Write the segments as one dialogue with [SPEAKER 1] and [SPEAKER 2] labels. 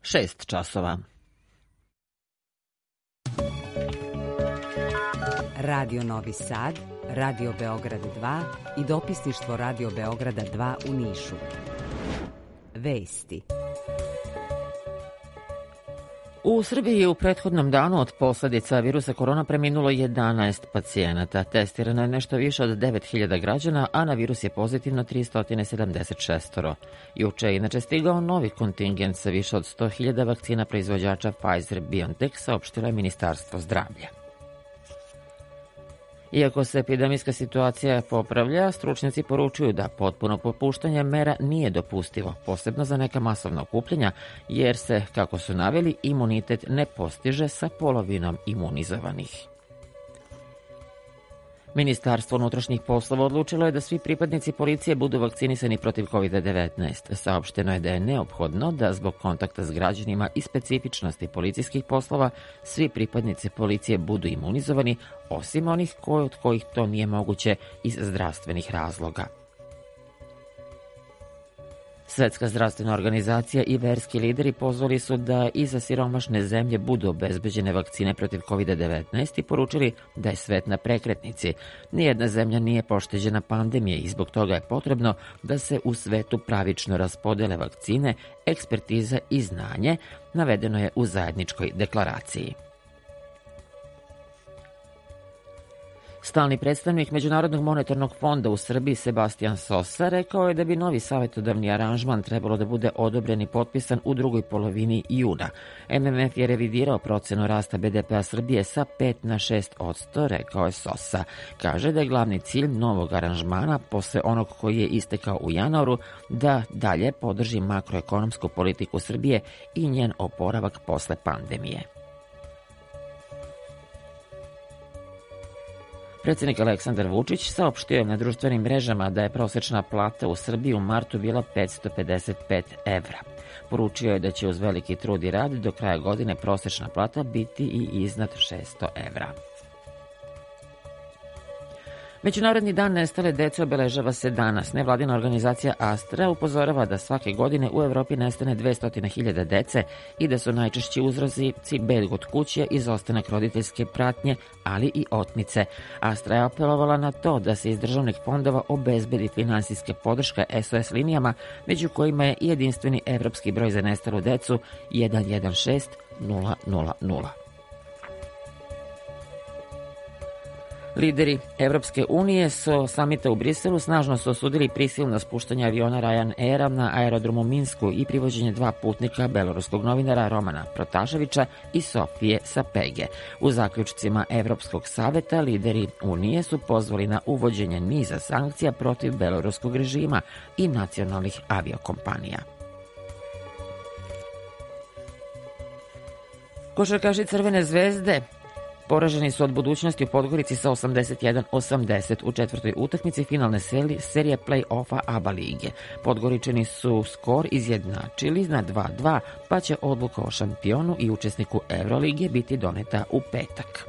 [SPEAKER 1] 6 časova.
[SPEAKER 2] Radio Novi Sad, Radio Beograd 2 i dopisništvo Radio Beograda 2 u Nišu. Vesti.
[SPEAKER 1] U Srbiji je u prethodnom danu od posljedica virusa korona preminulo 11 pacijenata. Testirano je nešto više od 9.000 građana, a na virus je pozitivno 376. Juče je inače stigao novi kontingent sa više od 100.000 vakcina proizvođača Pfizer-BioNTech, saopštilo je Ministarstvo zdravlja. Iako se epidemijska situacija popravlja, stručnjaci poručuju da potpuno popuštanje mera nije dopustivo, posebno za neka masovna okupljanja, jer se, kako su naveli, imunitet ne postiže sa polovinom imunizovanih. Ministarstvo unutrašnjih poslova odlučilo je da svi pripadnici policije budu vakcinisani protiv COVID-19. Saopšteno je da je neophodno da zbog kontakta s građanima i specifičnosti policijskih poslova svi pripadnici policije budu imunizovani, osim onih od kojih to nije moguće iz zdravstvenih razloga. Svetska zdravstvena organizacija i verski lideri pozvali su da i za siromašne zemlje budu obezbeđene vakcine protiv COVID-19 i poručili da je svet na prekretnici. Nijedna zemlja nije pošteđena pandemije i zbog toga je potrebno da se u svetu pravično raspodele vakcine, ekspertiza i znanje, navedeno je u zajedničkoj deklaraciji. Stalni predstavnik Međunarodnog monetarnog fonda u Srbiji Sebastian Sosa rekao je da bi novi savjetodavni aranžman trebalo da bude odobren i potpisan u drugoj polovini juna. MMF je revidirao procenu rasta BDP-a Srbije sa 5 na 6%, rekao je Sosa. Kaže da je glavni cilj novog aranžmana, posle onog koji je istekao u januaru, da dalje podrži makroekonomsku politiku Srbije i njen oporavak posle pandemije. Predsjednik Aleksandar Vučić saopštio je na društvenim mrežama da je prosječna plata u Srbiji u martu bila 555 evra. Poručio je da će uz veliki trud i rad do kraja godine prosječna plata biti i iznad 600 evra. Međunarodni dan nestale dece obeležava se danas. Nevladina organizacija Astra upozorava da svake godine u Evropi nestane 200.000 dece i da su najčešći uzroci beg od kuće, izostanak roditeljske pratnje, ali i otmice. Astra je apelovala na to da se iz državnih fondova obezbedi finansijska podrška SOS linijama, među kojima je i jedinstveni evropski broj za nestalu decu 116 000. Lideri Evropske unije su samita u Briselu snažno su osudili prisilno spuštanje aviona Ryanaira na aerodromu Minsku i privođenje 2 putnika beloruskog novinara Romana Protaševića i Sofije Sapege. U zaključcima Evropskog saveta lideri Unije su pozvali na uvođenje niza sankcija protiv beloruskog režima i nacionalnih aviokompanija. Košarkaši Crvene zvezde poraženi su od Budućnosti u Podgorici sa 81-80 u četvrtoj utakmici finalne serije play-offa ABA lige. Podgoričani su skor izjednačili na 2:2, pa će odluka o šampionu i učesniku Evrolige biti doneta u petak.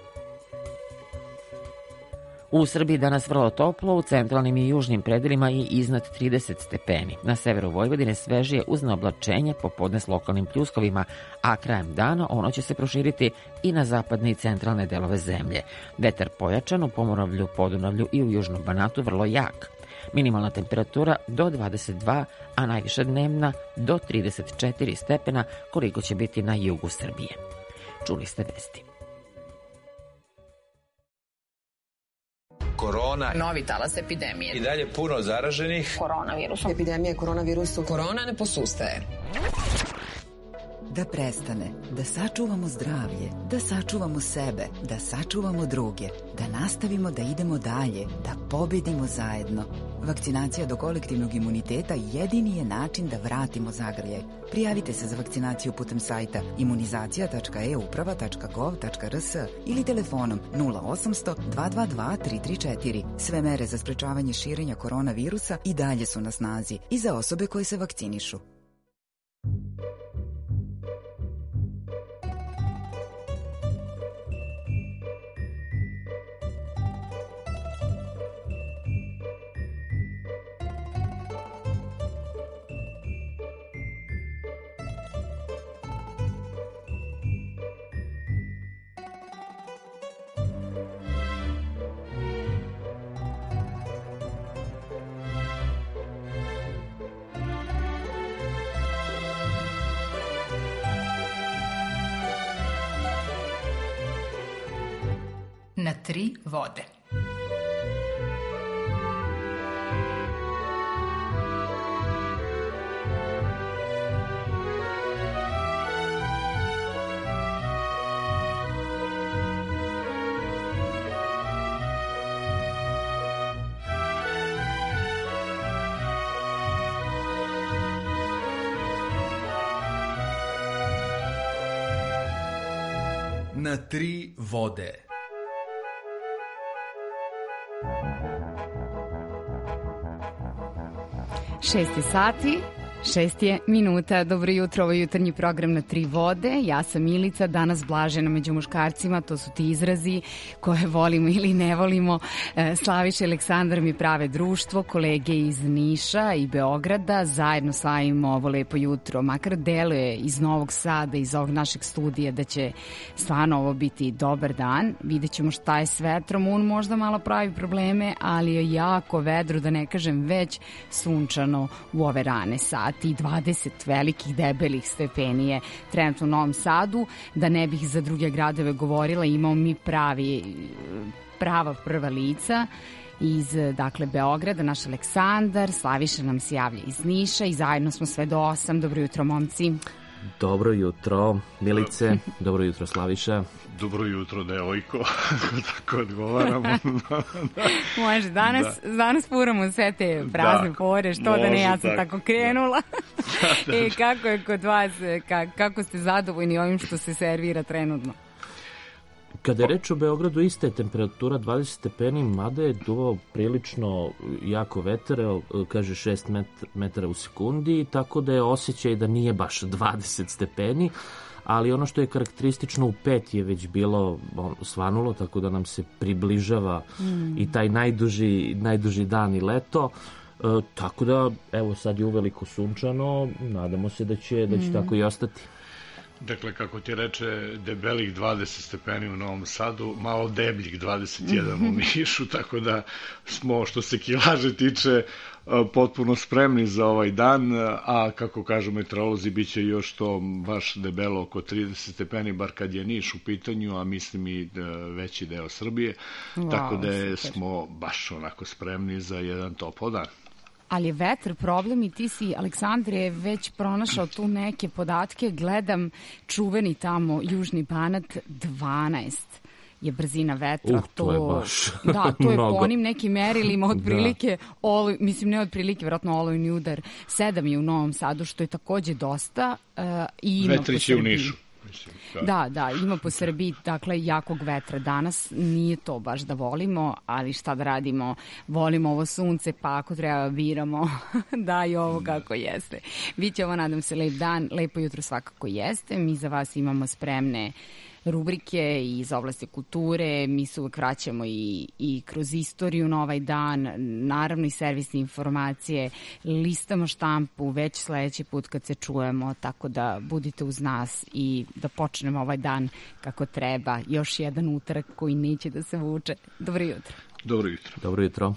[SPEAKER 1] U Srbiji danas vrlo toplo, u centralnim i južnim predelima i iznad 30 stepeni. Na severu Vojvodine svežije uz neoblačenje, popodne s lokalnim pljuskovima, a krajem dana ono će se proširiti i na zapadne i centralne delove zemlje. Vetar pojačan u Pomoravlju, Podunavlju i u Južnom Banatu vrlo jak. Minimalna temperatura do 22, a najviša dnevna do 34 stepena, koliko će biti na jugu Srbije. Čuli ste vesti.
[SPEAKER 3] Korona,
[SPEAKER 4] novi talas epidemije,
[SPEAKER 3] i dalje puno zaraženih
[SPEAKER 4] koronavirusom.
[SPEAKER 5] Epidemija koronavirusom.
[SPEAKER 4] Korona ne posustaje.
[SPEAKER 6] Da prestane, da sačuvamo zdravlje, da sačuvamo sebe, da sačuvamo druge, da nastavimo da idemo dalje, da pobedimo zajedno. Vakcinacija do kolektivnog imuniteta jedini je način da vratimo zagrljaj. Prijavite se za vakcinaciju putem sajta imunizacija.euprava.gov.rs ili telefonom 0800 222 334. Sve mere za sprečavanje širenja koronavirusa i dalje su na snazi i za osobe koje se vakcinišu.
[SPEAKER 4] tri vode.
[SPEAKER 3] Na tri vode.
[SPEAKER 5] Šesti sati, 6 je minuta. Dobro jutro, ovo je jutarnji program Na tri vode. Ja sam Milica, danas blažena među muškarcima, to su ti izrazi koje volimo ili ne volimo. Slaviša i Aleksandar mi prave društvo, kolege iz Niša i Beograda, zajedno slavimo ovo lepo jutro. Makar deluje iz Novog Sada, iz ovog našeg studija da će stvarno ovo biti dobar dan. Vidjet ćemo šta je s vetrom, on možda malo pravi probleme, ali je jako vedro, da ne kažem već sunčano u ove rane sati. 20 velikih debelih stepenije trenutno u Novom Sadu. Da ne bih za druge gradove govorila, imamo mi prava prva lica iz, dakle, Beograda, naš Aleksandar, Slaviša nam se javlja iz Niša i zajedno smo sve do 8. Dobro jutro, momci.
[SPEAKER 7] Dobro jutro, Milice. Dobro jutro, Slaviša.
[SPEAKER 8] Dobro jutro, devojko. Tako odgovaramo.
[SPEAKER 5] Može, danas furamo sve te prazne fore, što da ne, ja sam tako krenula. Kako je kod vas, kako ste zadovoljni ovim što se servira trenutno?
[SPEAKER 7] Kada je reč o Beogradu, ista je temperatura 20 stepeni, mada je duvao prilično jako vetar, kaže 6 metara u sekundi, tako da je osjećaj da nije baš 20 stepeni, ali ono što je karakteristično, u 5 je već bilo svanulo, tako da nam se približava i taj najduži dan i leto. Tako da, evo, sad je uveliko sunčano, nadamo se da će tako i ostati.
[SPEAKER 8] Dakle, kako ti reče, debelih 20 stepeni u Novom Sadu, malo debljih 21 u Nišu, tako da smo, što se kilaže tiče, potpuno spremni za ovaj dan, a kako kažu meteorolozi, bit će još to baš debelo oko 30 stepeni, bar kad je Niš u pitanju, a mislim i veći deo Srbije, tako da smo baš onako spremni za jedan topao dan.
[SPEAKER 5] Ali je vetar problem i ti si, Aleksandre, već pronašao tu neke podatke. Gledam čuveni tamo Južni Banat, 12 je brzina vetra.
[SPEAKER 7] To je baš
[SPEAKER 5] da, to je
[SPEAKER 7] mnogo.
[SPEAKER 5] Po onim nekim merilima otprilike, mislim ne otprilike, vjerojatno olujni udar, 7 je u Novom Sadu, što je takođe dosta. I ima
[SPEAKER 8] Vetrić je u Nišu.
[SPEAKER 5] Da, ima po Srbiji, dakle, jakog vetra danas. Nije to baš da volimo, ali šta da radimo, volimo ovo sunce, pa ako treba biramo da i ovo kako jeste. Biće ovo, nadam se, lep dan, lepo jutro svakako jeste. Mi za vas imamo spremne rubrike iz oblasti kulture, mi se uvek vraćamo i kroz istoriju na ovaj dan, naravno i servisne informacije, listamo štampu već sledeći put kad se čujemo, tako da budite uz nas i da počnemo ovaj dan kako treba. Još jedan utorak koji neće da se vuče. Dobro jutro.
[SPEAKER 8] Dobro jutro.
[SPEAKER 7] Dobro jutro.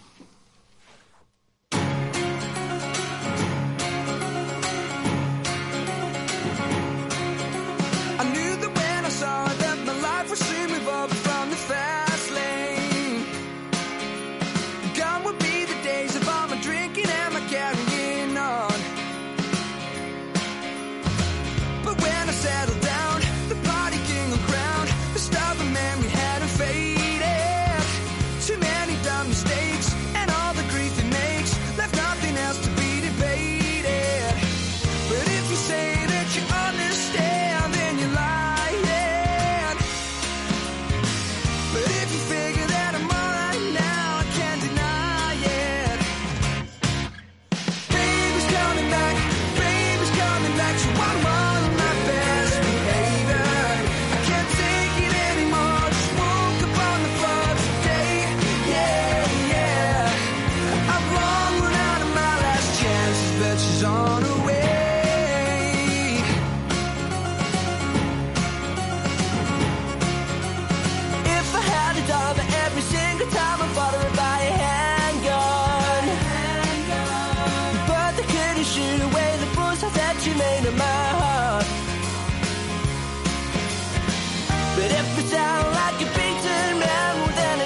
[SPEAKER 9] But if it sound like a beaten man, well then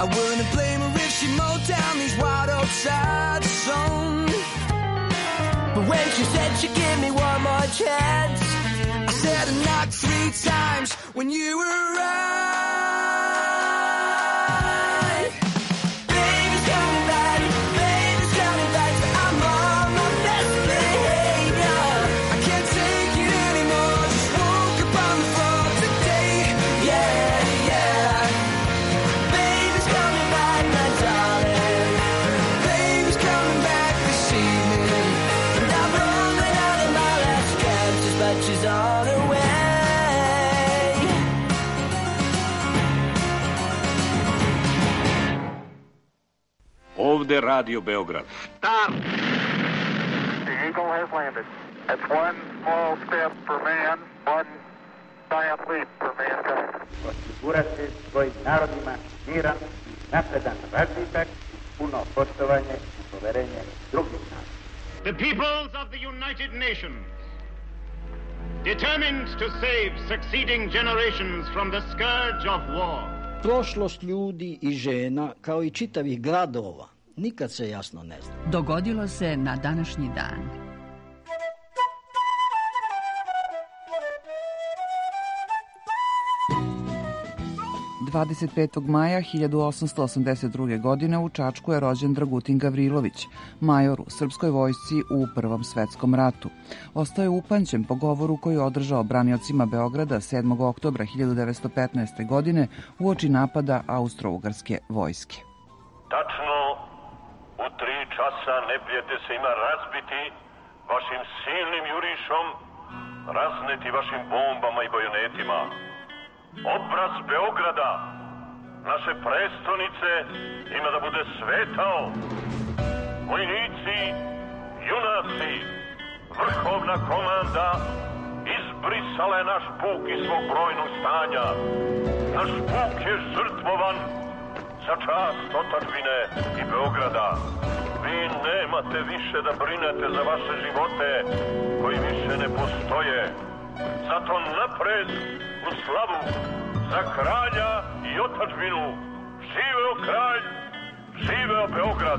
[SPEAKER 9] I wouldn't blame her if she mowed down these wild old sides alone. But when she said she'd give me one more chance, I said I knocked 3 times when you were right. Baby's coming back, baby's coming back, so I'm on my best behavior. I can't take it anymore, just woke up on the floor today. Yeah, yeah. Baby's coming back, my darling. Baby's coming back this evening. And I'm rolling out of my last chances, but she's on her way.
[SPEAKER 10] Ovde Radio Beograd.
[SPEAKER 11] Stop! The Eagle has landed. That's one small step for man, one giant leap for mankind.
[SPEAKER 12] Osigurati svojim narodima miran, napredan razvitak, puno poštovanje i poverenje drugih naroda.
[SPEAKER 13] The peoples of the United Nations, determined to save succeeding generations from the scourge of war.
[SPEAKER 14] Prošlost ljudi i žena, kao i čitavih gradova, nikad se jasno ne zna.
[SPEAKER 15] Dogodilo se na današnji dan.
[SPEAKER 16] Maja 1882. godine u Čačku je rođen Dragutin Gavrilović, major u srpskoj vojsci u Prvom svetskom ratu. Ostao je upamćen po govoru koji je održao braniocima Beograda 7. oktobra 1915. godine uoči napada Austro-Ugarske vojske.
[SPEAKER 17] Tačno u 3 časa neprijatelj se ima razbiti vašim silnim jurišom, razneti vašim bombama i bajonetima. Obraz Beograda, naše prestonice, ima da bude svetao. Vojnici, junaci, vrhovna komanda izbrisala je naš puk iz svog brojnog stanja. Naš puk je žrtvovan za čast otadžbine i Beograda. Vi nemate više da brinete za vaše živote koji više ne postoje. Zato napred u slavu za kralja i otadžbinu. Živeo kralj, živeo Beograd.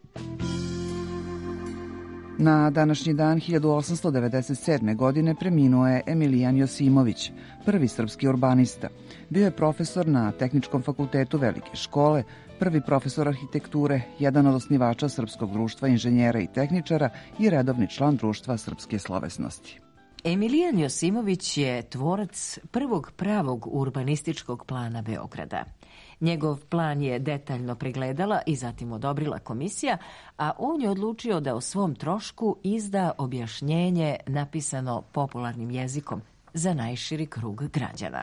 [SPEAKER 16] Na današnji dan 1897. godine preminuo je Emilijan Josimović, prvi srpski urbanista. Bio je profesor na Tehničkom fakultetu Velike škole, prvi profesor arhitekture, jedan od osnivača Srpskog društva inženjera i tehničara i redovni član Društva srpske slovesnosti.
[SPEAKER 18] Emilijan Josimović je tvorac prvog pravog urbanističkog plana Beograda. Njegov plan je detaljno pregledala i zatim odobrila komisija, a on je odlučio da o svom trošku izda objašnjenje napisano popularnim jezikom za najširi krug građana.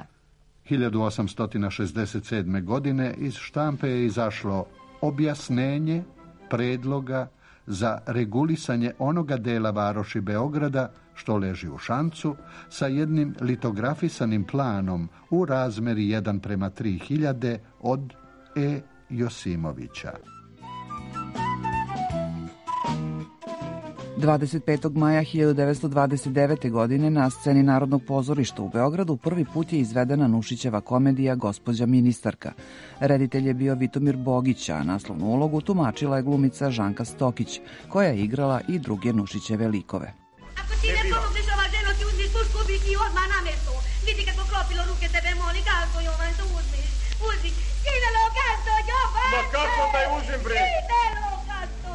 [SPEAKER 19] 1867. godine iz štampe je izašlo objašnjenje predloga za regulisanje onoga dela varoši Beograda što leži u Šancu sa jednim litografisanim planom u razmeri 1:3000 od E. Josimovića.
[SPEAKER 16] 25. maja 1929. godine na sceni Narodnog pozorišta u Beogradu prvi put je izvedena Nušićeva komedija Gospođa ministarka. Reditelj je bio Vitomir Bogić, a naslovnu ulogu tumačila je glumica Žanka Stokić, koja je igrala i druge Nušićeve likove.
[SPEAKER 20] Ako ti ne pomogneš ova ženo, ti uzmi tušku, biti odmah na mesto. Vidi kako klopilo ruke tebe, moli, kako Jovan, to uzmiš. Uzi, idelo, kako Jovan!
[SPEAKER 21] Ma kako da je uzim, bre?
[SPEAKER 20] Idelo, kako!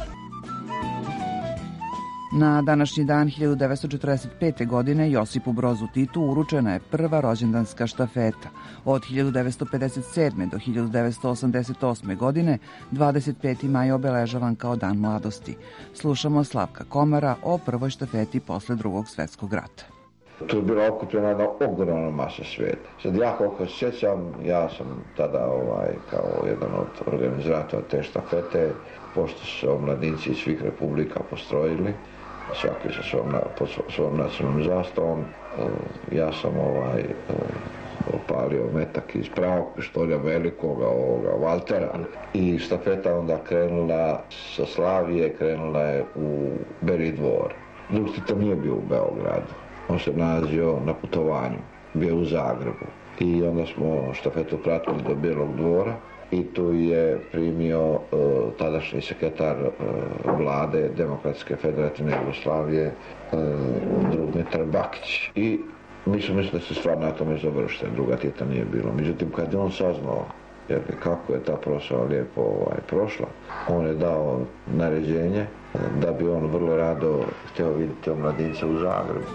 [SPEAKER 16] Na današnji dan 1945. godine Josipu Brozu Titu uručena je prva rođendanska štafeta. Od 1957. do 1988. godine 25. maj obeležavan kao Dan mladosti. Slušamo Slavka Komara o prvoj štafeti posle Drugog svjetskog rata.
[SPEAKER 22] Tu je bila okupljena jedna ogromna masa svijeta. Sad ja koliko se sjećam, ja sam tada kao jedan od organizatora te štafete, pošto su se omladinci iz svih republika postrojili, svaki sa svom nacionalnom zastavom, ja sam opalio metak iz pravog pištolja velikoga Valtera i štafeta onda krenula sa Slavije, krenula je u Beli dvor. Drug Tito nije bio u Beogradu, on se nalazio na putovanju, bio u Zagrebu i onda smo štafetu pratili do Belog dvora i tu je primio tadašnji sekretar vlade Demokratske federativne Jugoslavije Mitar Bakić. I mi smo mislili da se stvar na tome završila, druga Tita nije bilo. Međutim, kad je on saznao kako je ta proslava lijepo prošla, on je dao naređenje da bi on vrlo rado htio vidjeti omladince u Zagrebu.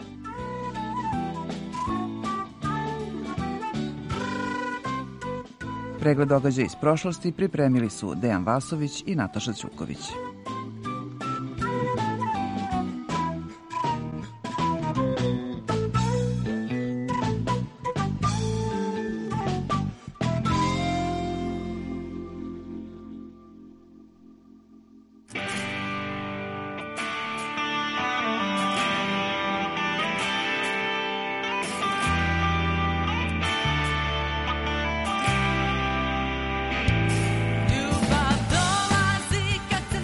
[SPEAKER 16] Pregled događaja iz prošlosti pripremili su Dejan Vasović i Nataša Ćuković.
[SPEAKER 9] Ljubav dolazi kad se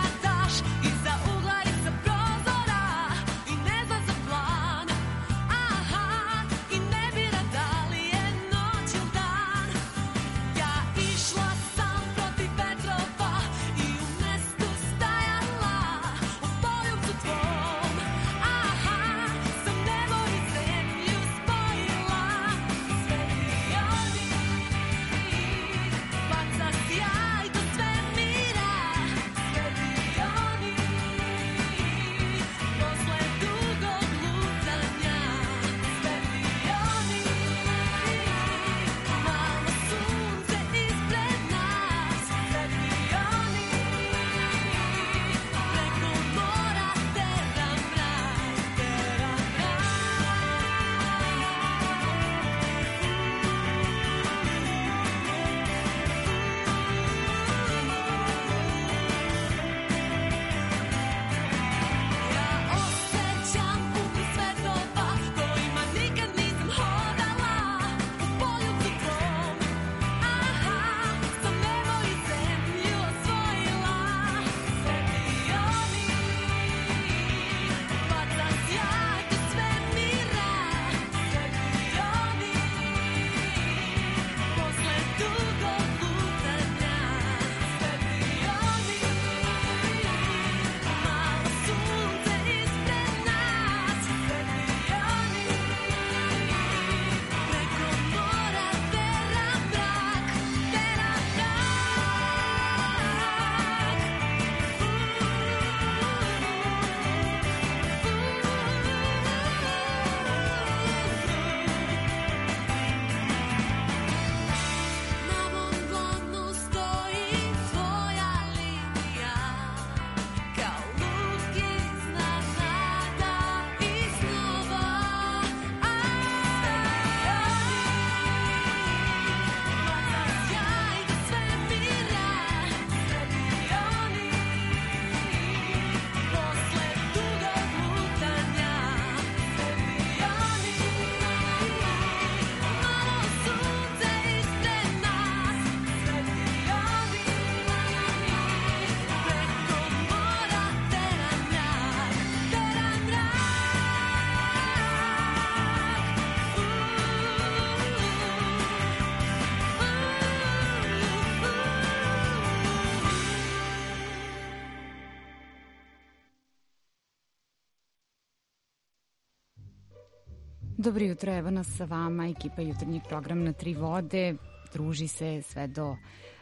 [SPEAKER 5] Dobro jutro, evo nas sa vama, ekipa jutarnjeg programa na Tri vode, druži se sve do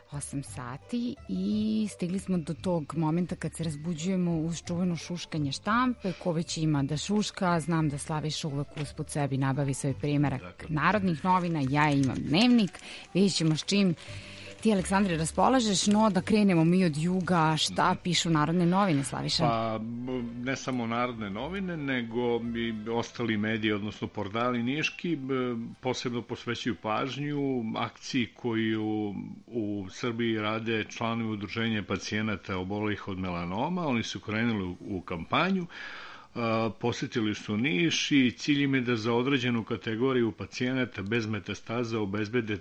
[SPEAKER 5] 8 sati i stigli smo do tog momenta kad se razbuđujemo uz čuveno šuškanje štampe, ko već ima da šuška, znam da Slaviša uvek usput sebi nabavi svoj primerak Narodnih novina, ja imam Dnevnik, vidjet ćemo s čim ti, Aleksandre, raspolažeš, no da krenemo mi od juga, šta pišu Narodne novine, Slaviša?
[SPEAKER 8] Pa, ne samo Narodne novine, nego i ostali mediji, odnosno portali niški, posebno posvećuju pažnju akciji koju u Srbiji rade članovi udruženja pacijenata obolelih od melanoma. Oni su krenuli u kampanju, posjetili su Niš i cilj im je da za određenu kategoriju pacijenata bez metastaza obezbede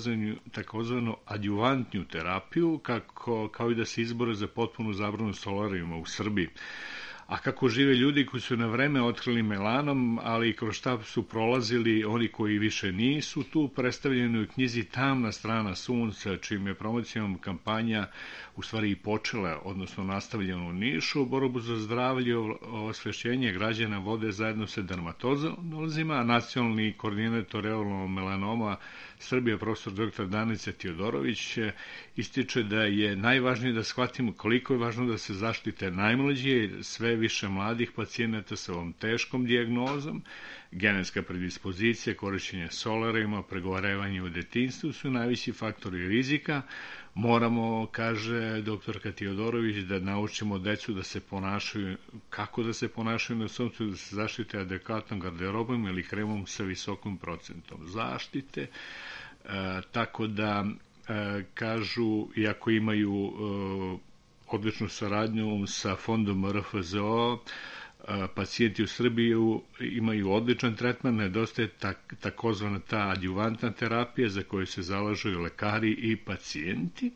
[SPEAKER 8] takozvanu adjuvantnju terapiju, kao i da se izbore za potpunu zabranu solarijuma u Srbiji. a kako žive ljudi koji su na vreme otkrili melanom, ali i kroz šta su prolazili oni koji više nisu tu, predstavljeno u knjizi Tamna strana sunca, čim je promocijom kampanja u stvari i počela, odnosno nastavljena u Nišu. Borbu za zdravlje, osvešćenje građana vode zajedno sa dermatolozima, a nacionalni koordinator reolnog melanoma Srbije, profesor dr. Danica Teodorović, ističe da je najvažnije da shvatimo koliko je važno da se zaštite najmlađi, sve više mladih pacijenata sa ovom teškom dijagnozom. Genetska predispozicija, korišćenje solarima, pregovarevanje u detinjstvu su najveći faktori rizika. Moramo, kaže doktorka Teodorović, da naučimo decu da se ponašaju, kako da se ponašaju na suncu, da se zaštite adekvatnom garderobom ili kremom sa visokom procentom zaštite. Tako da, kažu, iako imaju odličnu saradnju sa fondom RFZO, pacijenti u Srbiji imaju odličan tretman, nedostaje takozvana ta adjuvantna terapija za koju se zalažu i lekari i pacijenti.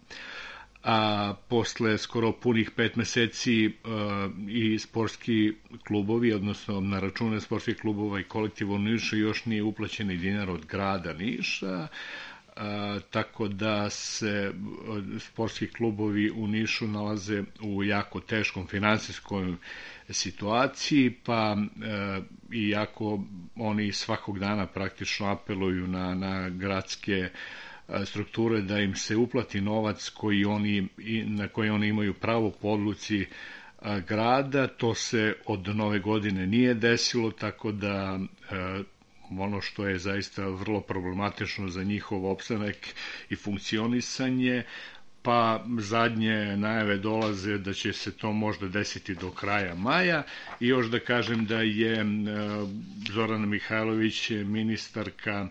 [SPEAKER 8] A posle skoro punih 5 meseci i sportski klubovi, odnosno na račune sportskih klubova i kolektiva u Nišu još nije uplaćen i dinar od grada Niša, tako da se sportski klubovi u Nišu nalaze u jako teškom finansijskoj situaciji, pa iako oni svakog dana praktično apeluju na gradske strukture da im se uplati novac na koji oni imaju pravo po odluci grada, to se od nove godine nije desilo, tako da ono što je zaista vrlo problematično za njihov opstanak i funkcionisanje, pa zadnje najave dolaze da će se to možda desiti do kraja maja. I još da kažem da je Zorana Mihajlović, ministarka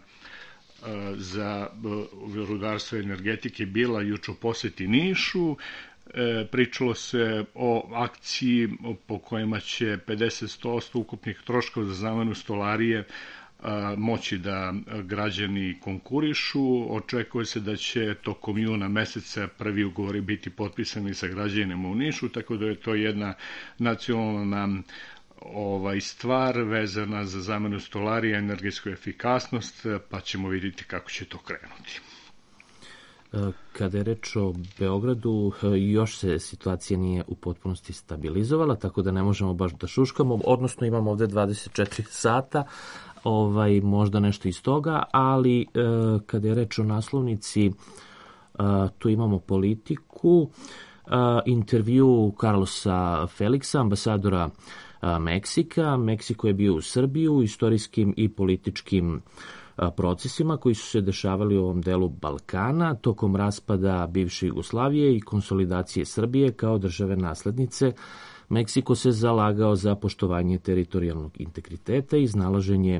[SPEAKER 8] za rudarstvo i energetike, bila juče u poseti Nišu. Pričalo se o akciji po kojima će 50% ukupnih troškova za zamenu stolarije moći da građani konkurišu. Očekuje se da će tokom juna meseca prvi ugovori biti potpisani sa građanima u Nišu, tako da je to jedna nacionalna stvar vezana za zamenu stolarija, energetsku efikasnost, pa ćemo vidjeti kako će to krenuti.
[SPEAKER 7] Kada je reč o Beogradu, još se situacija nije u potpunosti stabilizovala, tako da ne možemo baš da šuškamo, odnosno imamo ovde 24 sata, možda nešto iz toga, ali kada je reč o naslovnici, tu imamo Politiku, intervju Carlosa Felixa, ambasadora Meksika. Meksiko je bio u Srbiji u istorijskim i političkim procesima koji su se dešavali u ovom delu Balkana tokom raspada bivše Jugoslavije i konsolidacije Srbije kao države naslednice. Meksiko se zalagao za poštovanje teritorijalnog integriteta i iznalaženje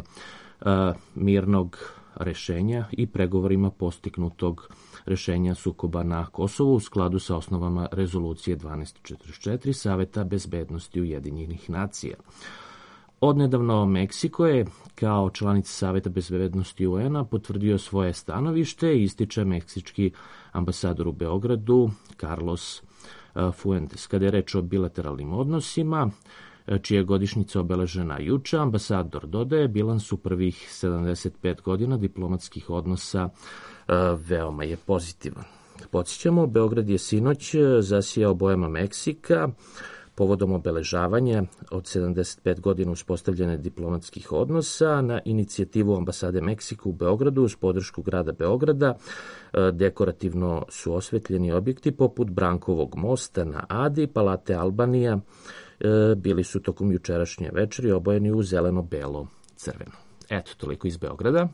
[SPEAKER 7] mirnog rešenja i pregovorima postignutog rešenja sukoba na Kosovu u skladu sa osnovama rezolucije 1244 Saveta bezbednosti Ujedinjenih nacija. Odnedavno Meksiko je, kao članica Saveta bezbednosti UN-a, potvrdio svoje stanovište i ističe meksički ambasador u Beogradu Carlos Fuentes. Kada je reč o bilateralnim odnosima, čija je godišnjica obeležena juče, ambasador dodaje bilans u prvih 75 godina diplomatskih odnosa veoma je pozitivan. Podsjećamo, Beograd je sinoć zasijao bojama Meksika povodom obeležavanja od 75 godina uspostavljene diplomatskih odnosa na inicijativu ambasade Meksika u Beogradu uz podršku grada Beograda. Dekorativno su osvetljeni objekti poput Brankovog mosta na Adi, Palate Albanija. Bili su tokom jučerašnje večeri obojeni u zeleno, belo, crveno. Eto, toliko iz Beograda.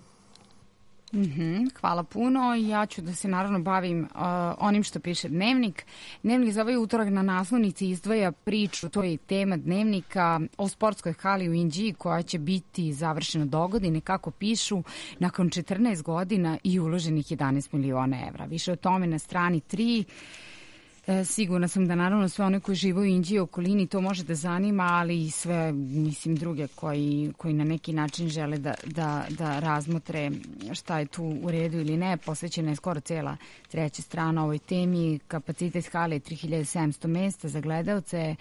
[SPEAKER 5] Hvala puno. Ja ću da se naravno bavim onim što piše Dnevnik. Dnevnik za ovaj utorak na naslovnici izdvaja priču, to je tema Dnevnika, o sportskoj hali u Inđiji koja će biti završena dogodine, kako pišu, nakon 14 godina i uloženih 11 miliona evra. Više o tome na strani 3. Sigurna sam da naravno sve one koji žive u Inđiji okolini to može da zanima, ali i sve, druge koji na neki način žele da razmotre šta je tu u redu ili ne. Posvećena je skoro cela treća strana ovoj temi. Kapacitet hale je 3700 mesta za gledaoce,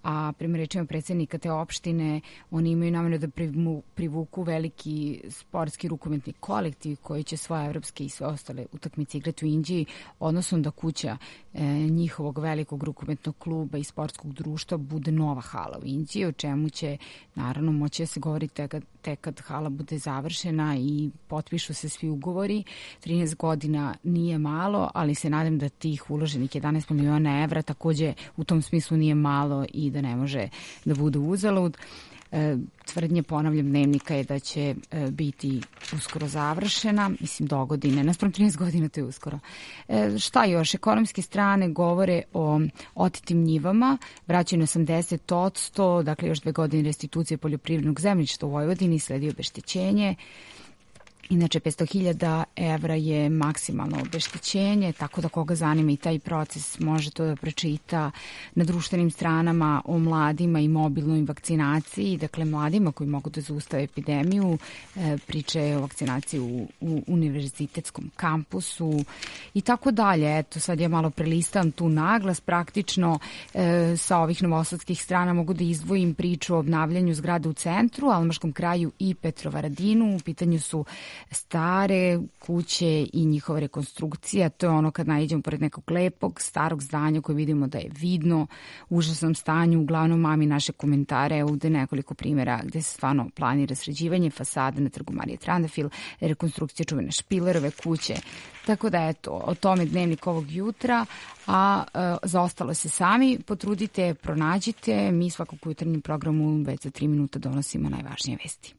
[SPEAKER 5] a prema rečima predsjednika te opštine, oni imaju nameru da privuku veliki sportski rukometni kolektiv koji će svoje evropske i sve ostale utakmice igrati u Indiji, odnosno da kuća njihovog velikog rukometnog kluba i sportskog društva bude nova hala u Indiji, o čemu će naravno moći da se govori tek kad hala bude završena i potpišu se svi ugovori. 13 godina nije malo, ali se nadam da tih uloženih 11 miliona evra takođe u tom smislu nije malo i da ne može da bude uzalud. Tvrdnje, ponavljam, Dnevnika je da će biti uskoro završena, mislim do godine, naspram 13 godina to je uskoro. Šta još? Ekonomske strane govore o otetim njivama, vraćaju 80%, dakle još 2 godine restitucije poljoprivrednog zemljišta u Vojvodini, sledi obeštećenje. Inače, 500.000 evra je maksimalno obeštećenje, tako da koga zanima i taj proces može to da pročita na društvenim stranama o mladima i mobilnoj vakcinaciji, dakle mladima koji mogu da zaustave epidemiju, priče o vakcinaciji u univerzitetskom kampusu i tako dalje. Eto, sad ja malo prelistam tu naglas, praktično sa ovih novosadskih strana mogu da izdvojim priču o obnavljanju zgrade u centru, Almaškom kraju i Petrovaradinu. U pitanju su stare kuće i njihova rekonstrukcija. To je ono kad naiđemo pored nekog lepog, starog zdanja koje vidimo da je vidno, u užasnom stanju. Uglavnom mami naše komentare, ovde nekoliko primjera gde se stvarno planira sređivanje fasade na Trgu Marije Trandafil, rekonstrukcija čuvene Špilerove kuće. Tako da eto, o tome Dnevnik ovog jutra, a za ostalo se sami potrudite, pronađite. Mi svakako u jutarnjem programu već za 3 minuta donosimo najvažnije vesti.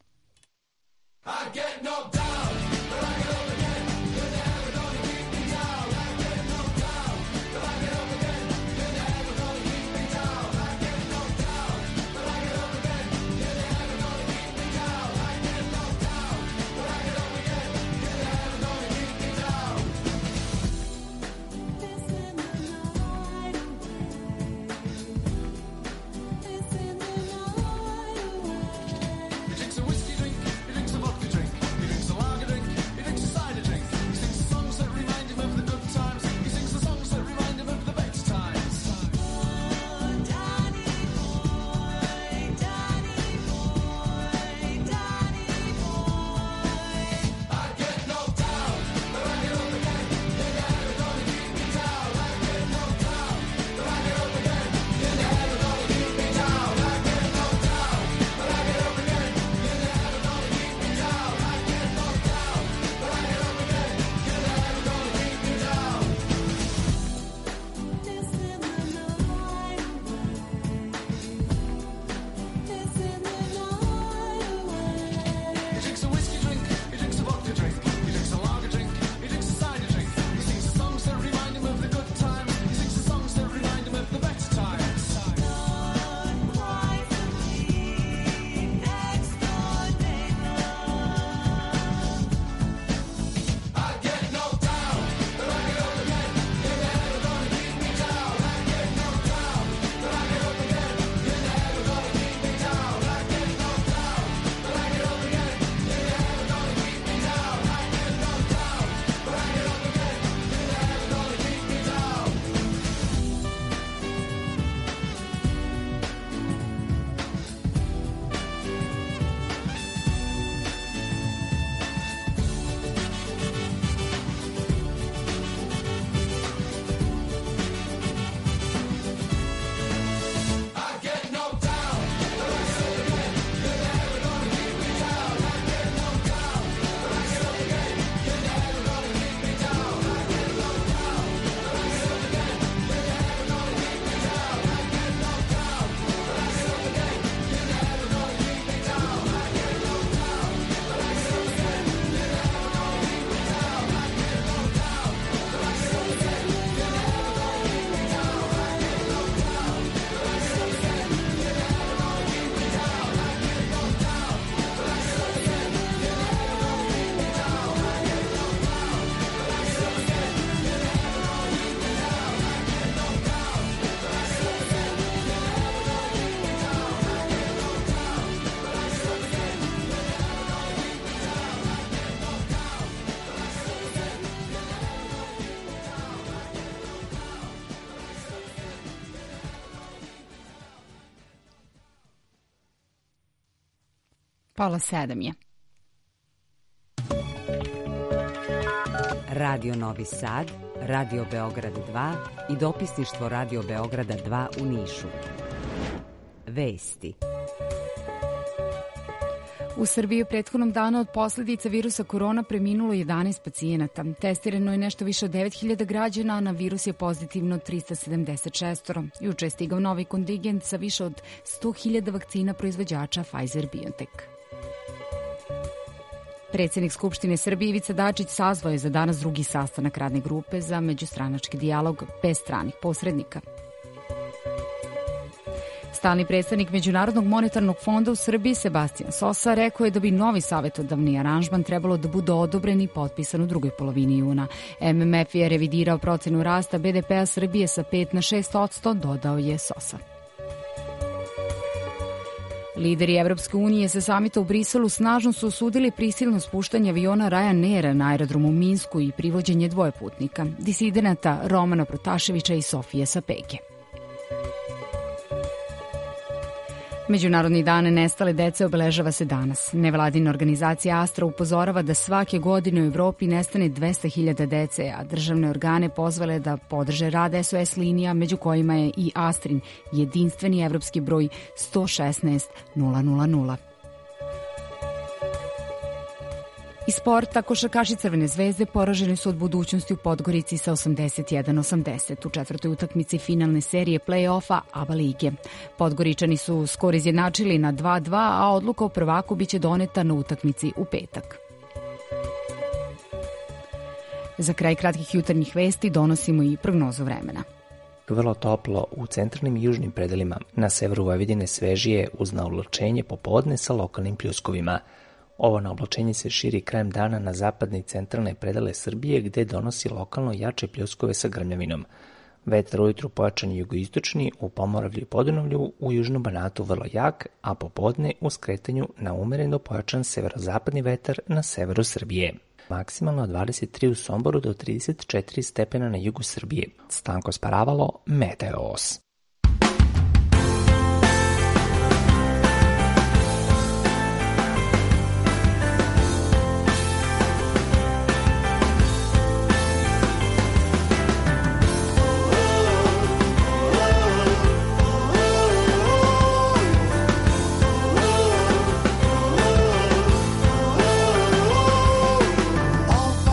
[SPEAKER 9] I get knocked down, but I get up again. You're never gonna keep me down. I get knocked down, but I get up again. You're never gonna keep me down. I get knocked down, but I get up again. You're never gonna keep me down. I get knocked down, but I get up again. You're never gonna keep me down. Listen the night away. Listen the night away. He drinks a whiskey drink, he drinks a vodka drink, he drinks a
[SPEAKER 5] Pola 7 je.
[SPEAKER 2] Radio Novi Sad, Radio Beograd 2 i dopisništvo Radio Beograda 2 u Nišu. Vesti.
[SPEAKER 5] U Srbiji u prethodnom danu od posljedica virusa korona preminulo 11 pacijenata. Testirano je nešto više od 9.000 građana, a na virus je pozitivno 376. Juče je stigao novi kontingent sa više od 100.000 vakcina proizvođača Pfizer-BioNTech. Predsjednik Skupštine Srbije Ivica Dačić sazvao je za danas drugi sastanak radne grupe za međustranački dijalog bez stranih posrednika. Stalni predstavnik Međunarodnog monetarnog fonda u Srbiji Sebastian Sosa rekao je da bi novi savjetodavni aranžman trebalo da bude odobren i potpisan u drugoj polovini juna. MMF je revidirao procenu rasta BDP-a Srbije sa 5 na 6%, dodao je Sosa. Lideri Evropske unije sa samita u Briselu snažno su osudili prisilno spuštanje aviona Ryanaira na aerodromu u Minsku i privođenje dvoje putnika, disidenata Romana Protaševića i Sofije Sapege. Međunarodni dan nestale dece obeležava se danas. Nevladina organizacija Astra upozorava da svake godine u Evropi nestane 200.000 dece, a državne organe pozvale da podrže rad SOS linija, među kojima je i Astrin, jedinstveni evropski broj 116 000. Iz sporta, košarkaši Crvene zvezde poraženi su od Budućnosti u Podgorici sa 81-80 u četvrtoj utakmici finalne serije play-offa ABA lige. Podgoričani su skor izjednačili na 2-2, a odluka o prvaku biće doneta na utakmici u petak. Za kraj kratkih jutarnjih vesti donosimo i prognozu vremena.
[SPEAKER 21] Vrlo toplo u centralnim i južnim predelima, na severu Vojvodine svežije uz naoblačenje popodne sa lokalnim pljuskovima. Ovo naoblačenje se širi krajem dana na zapadne i centralne predele Srbije, gde donosi lokalno jače pljuskove sa grmljavinom. Vetar ujutru pojačan jugoistočni, u Pomoravlju i Podunavlju, u južnom Banatu vrlo jak, a popodne u skretanju na umereno pojačan severozapadni vetar na severu Srbije. Maksimalno 23 u Somboru do 34 stepena na jugu Srbije. Stanko Sparavalo, Meteos.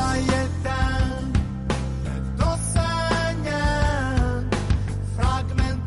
[SPEAKER 9] Fragment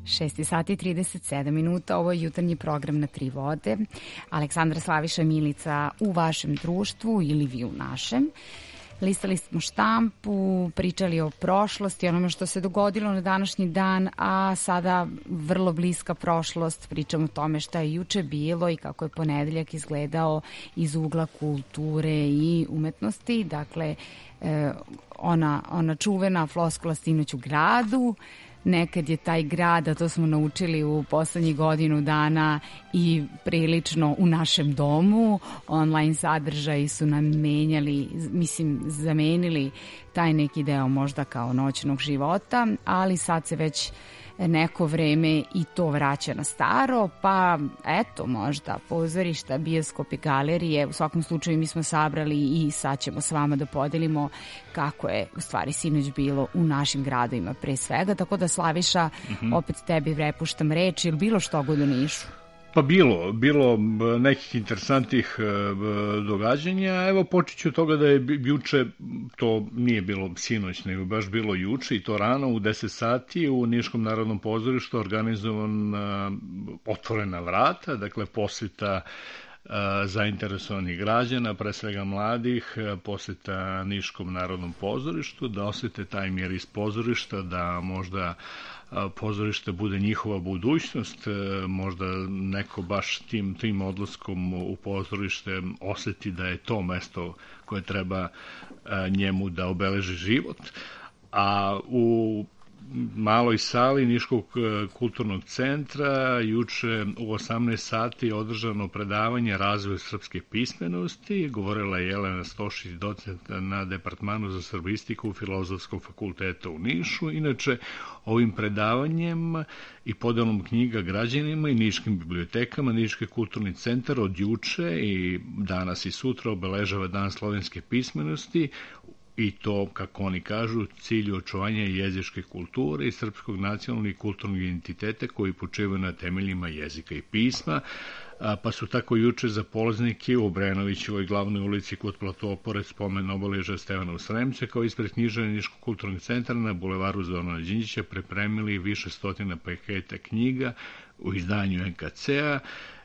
[SPEAKER 5] 6 sati i 37 minuta, ovo je jutarnji program na Tri vode. Aleksandra, Slaviša, Milica u vašem društvu ili vi u našem. Listali smo štampu, pričali o prošlosti, onome što se dogodilo na današnji dan, a sada vrlo bliska prošlost, pričamo o tome šta je juče bilo i kako je ponedeljak izgledao iz ugla kulture i umetnosti. Dakle, ona čuvena floskula sinoć u gradu. Nekad je taj grad, a to smo naučili u poslednjih godinu dana, i prilično u našem domu. Online sadržaji su nam zamenili taj neki deo možda kao noćnog života, ali sad se već neko vreme i to vraća na staro, pa eto možda pozorišta, bioskopi, galerije. U svakom slučaju mi smo sabrali i sad ćemo s vama da podelimo kako je u stvari sinoć bilo u našim gradovima pre svega. Tako da, Slaviša, opet tebi prepuštam reč, ili bilo što god u Nišu?
[SPEAKER 8] Pa bilo nekih interesantnih događanja. Evo, počet ću od toga da je juče, to nije bilo sinoć, nego baš bilo juče, i to rano u 10 sati u Niškom narodnom pozorištu organizovan otvorena vrata, dakle posjeta zainteresovanih građana, pre svega mladih, posjeta Niškom narodnom pozorištu, da osjete taj mir iz pozorišta, da možda pozorište bude njihova budućnost, možda neko baš tim odlaskom u pozorište osjeti da je to mesto koje treba njemu da obeleži život. A u maloj sali Niškog kulturnog centra juče u 18 sati je održano predavanje Razvoj srpske pismenosti. Govorila je Jelena Stošić, docent na Departmanu za srbistiku Filozofskog fakulteta u Nišu. Inače, ovim predavanjem i podelom knjiga građanima i niškim bibliotekama Niški kulturni centar od juče i danas i sutra obeležava Dan slovenske pismenosti, i to, kako oni kažu, cilju očuvanja jezičke kulture i srpskog nacionalnog i kulturnog identiteta koji počivaju na temeljima jezika i pisma, pa su tako juče za polaznike u Obrenovićevoj glavnoj ulici kod platoa pored spomen obeležja Stevana Sremca, kao ispred knjižare Niškog kulturnog centra na bulevaru Zorana Đinđića pripremili više stotina paketa knjiga u izdanju NKC-a,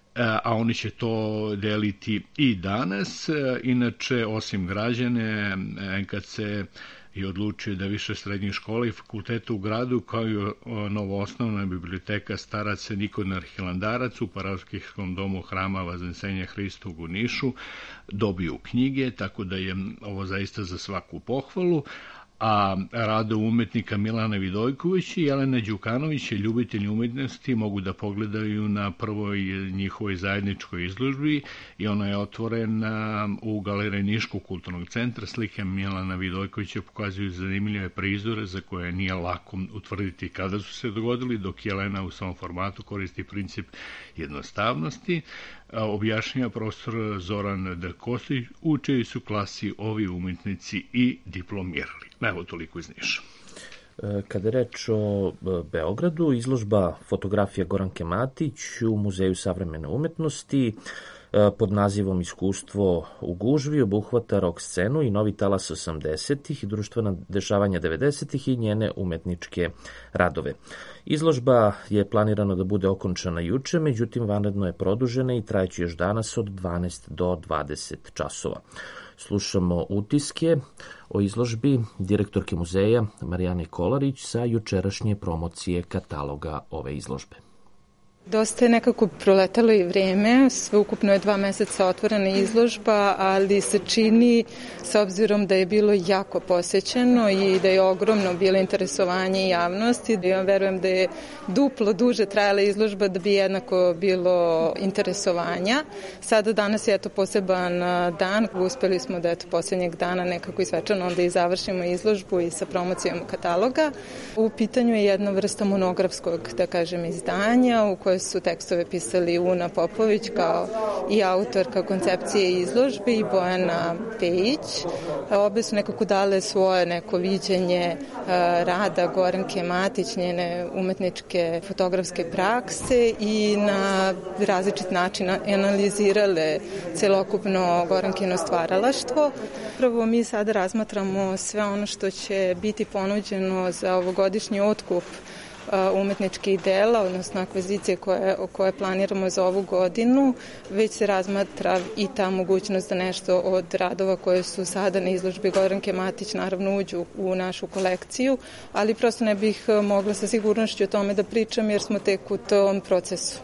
[SPEAKER 8] a oni će to deliti i danas. Inače, osim građane, NKC je odlučio da više srednjih škola i fakulteta u gradu, kao i novoosnovna biblioteka Starac Nikodar Hilandarac u Paravskijskom domu Hrama Vaznesenja Hristog u Nišu dobiju knjige, tako da je ovo zaista za svaku pohvalu. A rado umetnika Milana Vidojković i Jelena Đukanović, ljubitelji umetnosti, mogu da pogledaju na prvoj njihovoj zajedničkoj izložbi, i ona je otvorena u galeriji Niškog kulturnog centra. Slike Milana Vidojkovića pokazuju zanimljive prizore za koje nije lako utvrditi kada su se dogodili, dok Jelena u svom formatu koristi princip jednostavnosti. Objašnjava profesor Zoran D. Kostić, u čijoj su klasi ovi umetnici i diplomirali. Evo, toliko iz Niša.
[SPEAKER 7] Kada je reč o Beogradu, izložba fotografija Goranke Matić u Muzeju savremene umetnosti pod nazivom Iskustvo u gužvi obuhvata rock scenu i novi talas 80-ih, društvena dešavanja 90-ih i njene umetničke radove. Izložba je planirano da bude okončana juče, međutim vanredno je produžena i trajeće još danas od 12 do 20 časova. Slušamo utiske o izložbi direktorke muzeja Marijane Kolarić sa jučerašnje promocije kataloga ove izložbe.
[SPEAKER 1] Dosta je nekako proletalo i vreme, sveukupno je 2 meseca otvorena izložba, ali se čini, s obzirom da je bilo jako posećeno i da je ogromno bilo interesovanje javnosti, ja verujem da je duplo duže trajala izložba da bi jednako bilo interesovanja. Sada danas je eto poseban dan, uspeli smo da eto posljednjeg dana nekako i svečano onda i završimo izložbu i sa promocijom kataloga. U pitanju je jedna vrsta monografskog, da kažem, izdanja u kojoj su tekstove pisali Una Popović kao i autorka koncepcije izložbe i Bojana Pejić. Obe su nekako dale svoje neko viđenje rada Goranke Matić, njene umetničke fotografske prakse i na različit način analizirale celokupno Gorankino stvaralaštvo. Prvo mi sada razmatramo sve ono što će biti ponuđeno za ovogodišnji otkup umetničkih dela, odnosno akvizicije koje planiramo za ovu godinu, već se razmatra i ta mogućnost da nešto od radova koje su sada na izložbi Goranke Matić naravno uđu u našu kolekciju, ali prosto ne bih mogla sa sigurnošću o tome da pričam jer smo tek u tom procesu.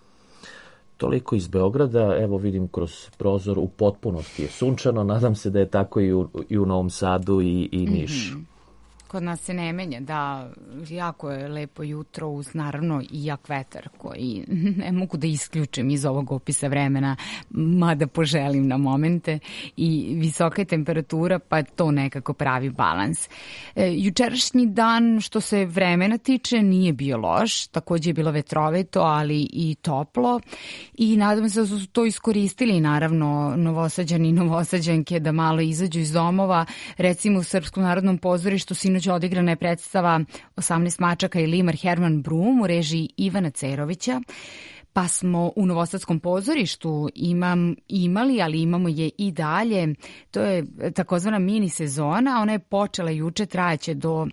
[SPEAKER 7] Toliko iz Beograda, evo vidim kroz prozor u potpunosti je sunčano, nadam se da je tako i u Novom Sadu i Nišu.
[SPEAKER 5] Kod nas se ne menja, da, jako je lepo jutro uz naravno i jak vetar koji ne mogu da isključim iz ovog opisa vremena, mada poželim na momente, i visoka je temperatura pa to nekako pravi balans. Jučerašnji dan što se vremena tiče nije bio loš, takođe je bilo vetrovito ali i toplo i nadam se da su to iskoristili naravno Novosađani i Novosađanke da malo izađu iz domova. Recimo u Srpskom narodnom pozorištu sinoć odigrana je predstava 18 mačaka i limar Herman Brum u režiji Ivana Cerovića, pa smo u Novosadskom pozorištu imali, ali imamo je i dalje, to je takozvana mini sezona, ona je počela juče, trajaće do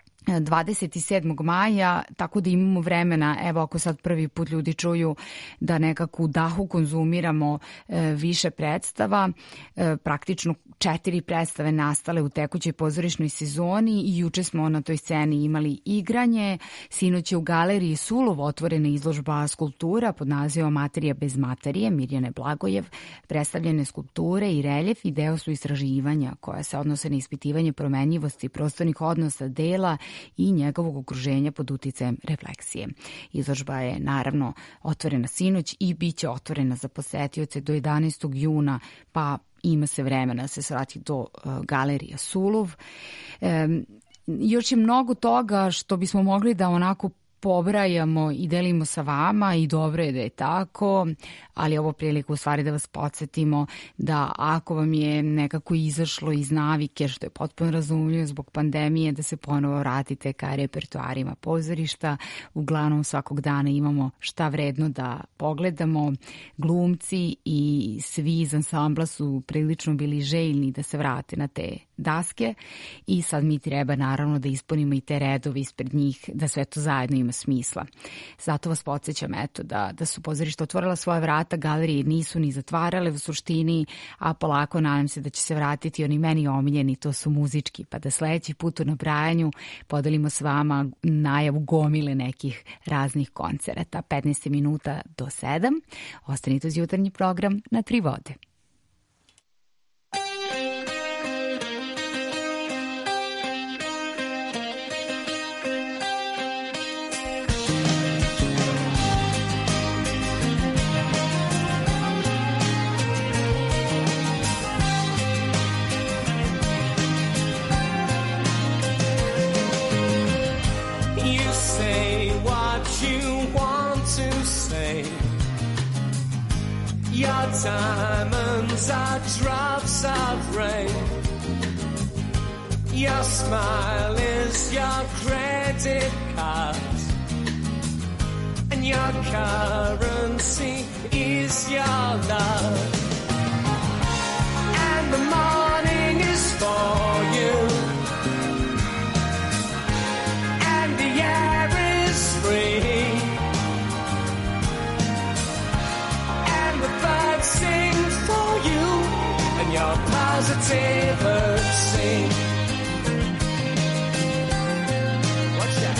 [SPEAKER 5] 27. maja, tako da imamo vremena, evo ako sad prvi put ljudi čuju da nekako u dahu konzumiramo više predstava, praktično 4 predstave nastale u tekućoj pozorišnoj sezoni i juče smo na toj sceni imali igranje. Sinoć je u galeriji Sulov otvorena izložba skulptura pod nazivom Materija bez materije Mirjane Blagojev. Predstavljene skulpture i reljef i deo su istraživanja koja se odnose na ispitivanje promenljivosti prostornih odnosa dela i njegovog okruženja pod uticajem refleksije. Izložba je naravno otvorena sinoć i bit će otvorena za posetioce do 11. juna, pa ima se vremena da se svrati do galerija Sulov. Još je mnogo toga što bismo mogli da onako pobrajamo i delimo sa vama i dobro je da je tako, ali ovo prilika u stvari da vas podsjetimo da ako vam je nekako izašlo iz navike, što je potpuno razumljivo zbog pandemije, da se ponovo vratite ka repertoarima pozorišta. Uglavnom svakog dana imamo šta vredno da pogledamo. Glumci i svi iz ansambla su prilično bili željni da se vrate na te daske i sad mi treba naravno da ispunimo i te redove ispred njih, da sve to zajedno ima smisla. Zato vas podsjećam da su pozorišta otvorila svoje vrata, galerije nisu ni zatvarale u suštini, a polako nadam se da će se vratiti oni meni omiljeni, to su muzički, pa da sledeći put u nabrajanju podelimo s vama najavu gomile nekih raznih koncerata. 15 minuta do 7. Ostanite uz jutarnji program na 3 vode.
[SPEAKER 9] Your diamonds are drops of rain. Your smile is your credit card. And your currency is your love. And the morning is for you. And the air is free. Sing for you and your positivity. Watch that.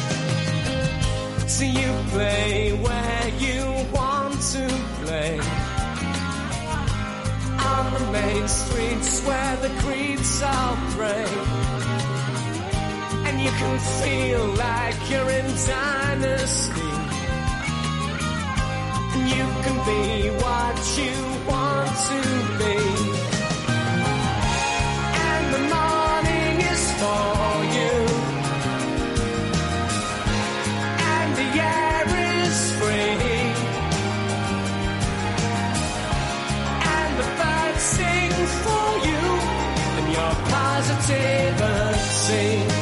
[SPEAKER 9] So you play where you want to play. On the main streets where the creeds all pray. And you can feel like you're in dynasty. You can be what you want to be. And the morning is for you. And the air is free. And the birds sing for you. And your positivity.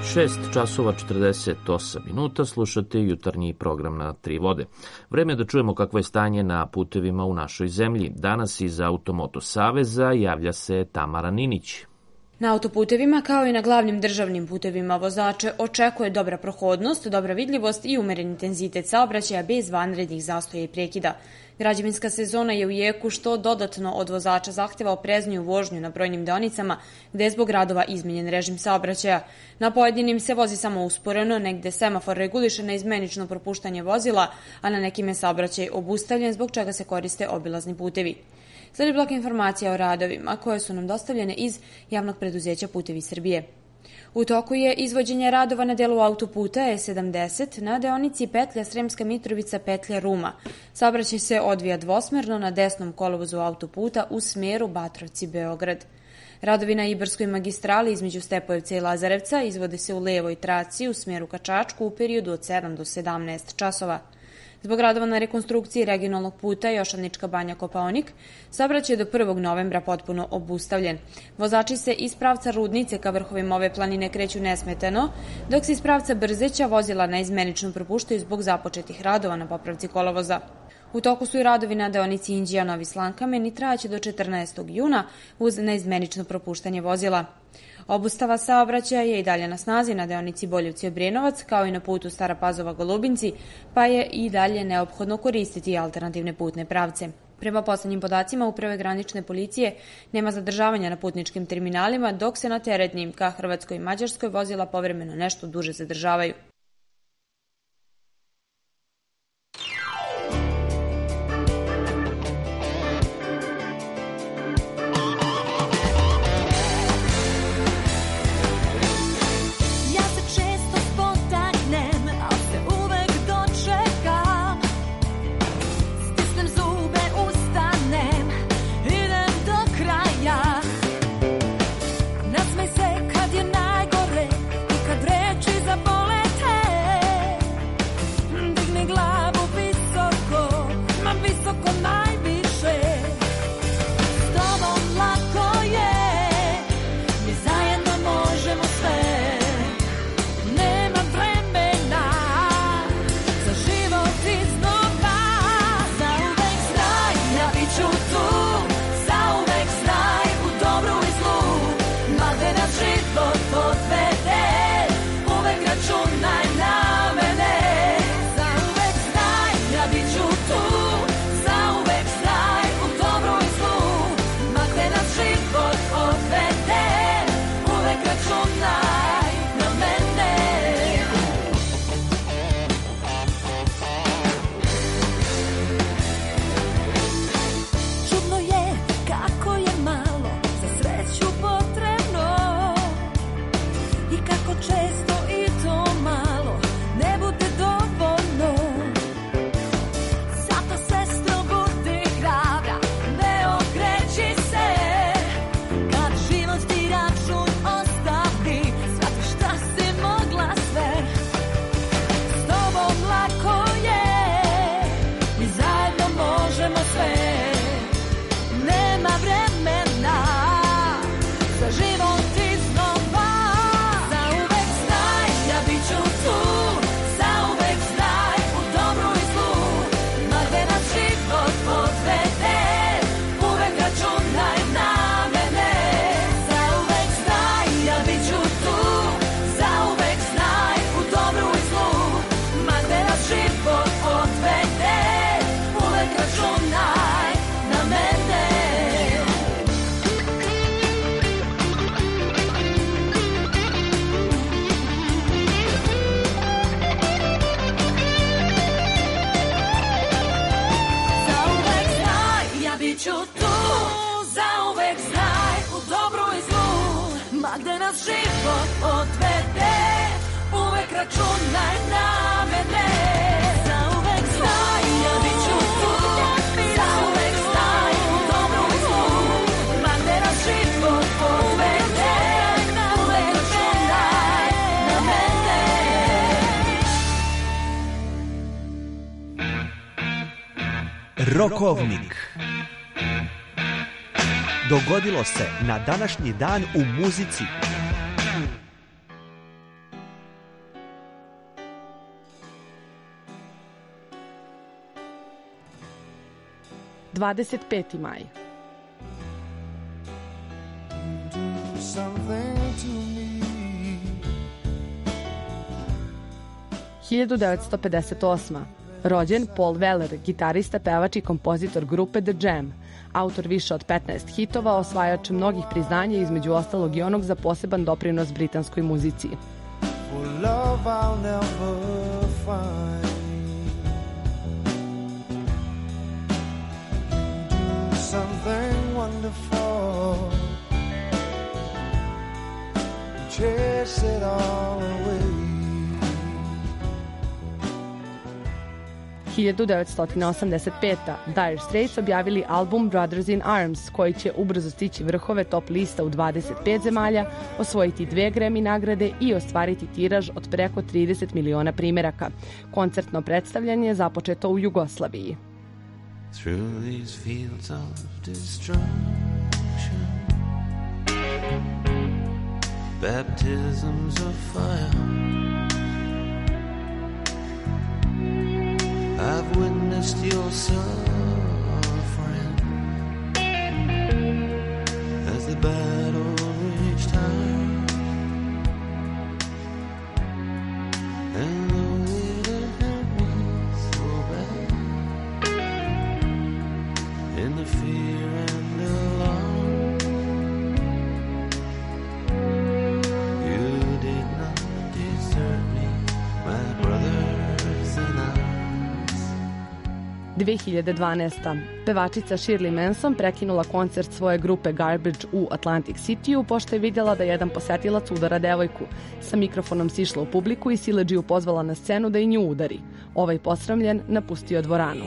[SPEAKER 7] časova 48 minuta, slušate jutarnji program na Tri vode. Vreme je da čujemo kakvo je stanje na putevima u našoj zemlji. Danas iz Automoto Saveza javlja se Tamara Ninić.
[SPEAKER 4] Na autoputevima, kao i na glavnim državnim putevima, vozače očekuje dobra prohodnost, dobra vidljivost i umeren intenzitet saobraćaja bez vanrednih zastoja i prekida. Građevinska sezona je u jeku, što dodatno od vozača zahteva oprezniju vožnju na brojnim deonicama, gde je zbog radova izmenjen režim saobraćaja. Na pojedinim se vozi samo usporeno, negde semafor reguliše neizmenično propuštanje vozila, a na nekim je saobraćaj obustavljen, zbog čega se koriste obilazni putevi. Sledi blok informacija o radovima koje su nam dostavljene iz javnog preduzeća Putevi Srbije. U toku je izvođenje radova na delu autoputa E70 na deonici petlja Sremska Mitrovica petlja Ruma. Saobraćaj se odvija dvosmerno na desnom kolovozu autoputa u smeru Batrovci-Beograd. Radovi na Ibarskoj magistrali između Stepojevca i Lazarevca izvode se u levoj traci u smeru ka Čačku u periodu od 7 do 17 časova. Zbog radova na rekonstrukciji regionalnog puta Jošanička Banja-Kopaonik, saobraćaj je do 1. novembra potpuno obustavljen. Vozači se iz pravca Rudnice ka vrhovima ove planine kreću nesmetano, dok se iz pravca Brzeća vozila neizmenično propuštaju zbog započetih radova na popravci kolovoza. U toku su i radovi na deonici Inđija-Novi Slankamen i trajaće do 14. juna uz neizmenično propuštanje vozila. Obustava saobraćaja je i dalje na snazi na deonici Boljevci-Obrenovac, kao i na putu Stara Pazova-Golubinci, pa je i dalje neophodno koristiti alternativne putne pravce. Prema poslednjim podacima Uprave granične policije nema zadržavanja na putničkim terminalima, dok se na teretnim ka Hrvatskoj i Mađarskoj vozila povremeno nešto duže zadržavaju.
[SPEAKER 6] Rokovnik. Dogodilo se na današnji dan u muzici.
[SPEAKER 3] 25. maj.
[SPEAKER 9] Something to me.
[SPEAKER 3] 1958. Rođen Paul Weller, gitarista, pevač i kompozitor grupe The Jam, autor više od 15 hitova, osvajač mnogih priznanja, između ostalog i onog za poseban doprinos britanskoj muzici.
[SPEAKER 9] For love I'll never find. Do something wonderful. Chase it all away.
[SPEAKER 3] 1985. Dire Straits objavili album Brothers in Arms, koji će ubrzo stići vrhove top lista u 25 zemalja, osvojiti 2 Grammy nagrade i ostvariti tiraž od preko 30 miliona primeraka. Koncertno predstavljanje je započeto u Jugoslaviji.
[SPEAKER 9] Through these fields of destruction, baptisms of fire, I've witnessed your suffering as the battle reached high, and though it hurt me so bad, in the fear and alarm, you did not desert me, my brothers and I.
[SPEAKER 3] 2012. Pevačica Shirley Manson prekinula koncert svoje grupe Garbage u Atlantic City-u pošto je vidjela da jedan posetilac udara devojku. Sa mikrofonom sišla u publiku i siledžiju pozvala na scenu da i nju udari. Ovaj posramljen napustio dvoranu.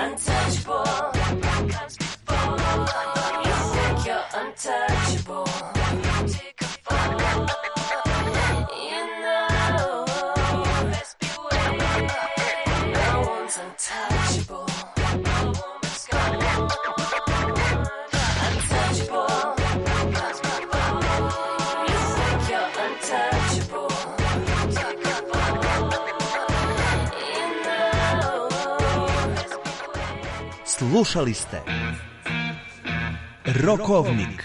[SPEAKER 6] Slušali ste Rokovnik.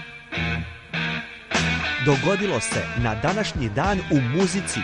[SPEAKER 6] Dogodilo se na današnji dan u muzici.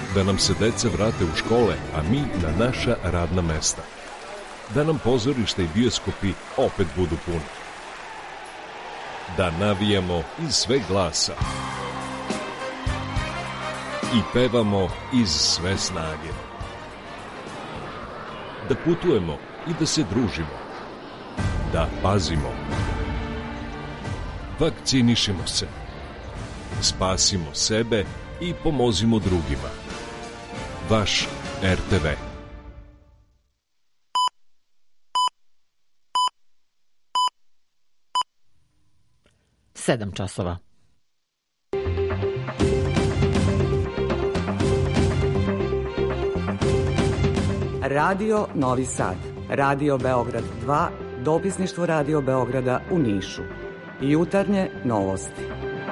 [SPEAKER 10] Da nam se deca vrate u škole, a mi na naša radna mesta. Da nam pozorišta i bioskopi opet budu puni. Da navijamo iz sve glasa. I pevamo iz sve snage. Da putujemo i da se družimo. Da pazimo. Vakcinišimo se. Spasimo sebe i pomozimo drugima. Vaš RTV.
[SPEAKER 11] Sedam časova.
[SPEAKER 23] Radio Novi Sad, Radio Beograd 2, dopisništvo Radio Beograda u Nišu. Jutarnje novosti.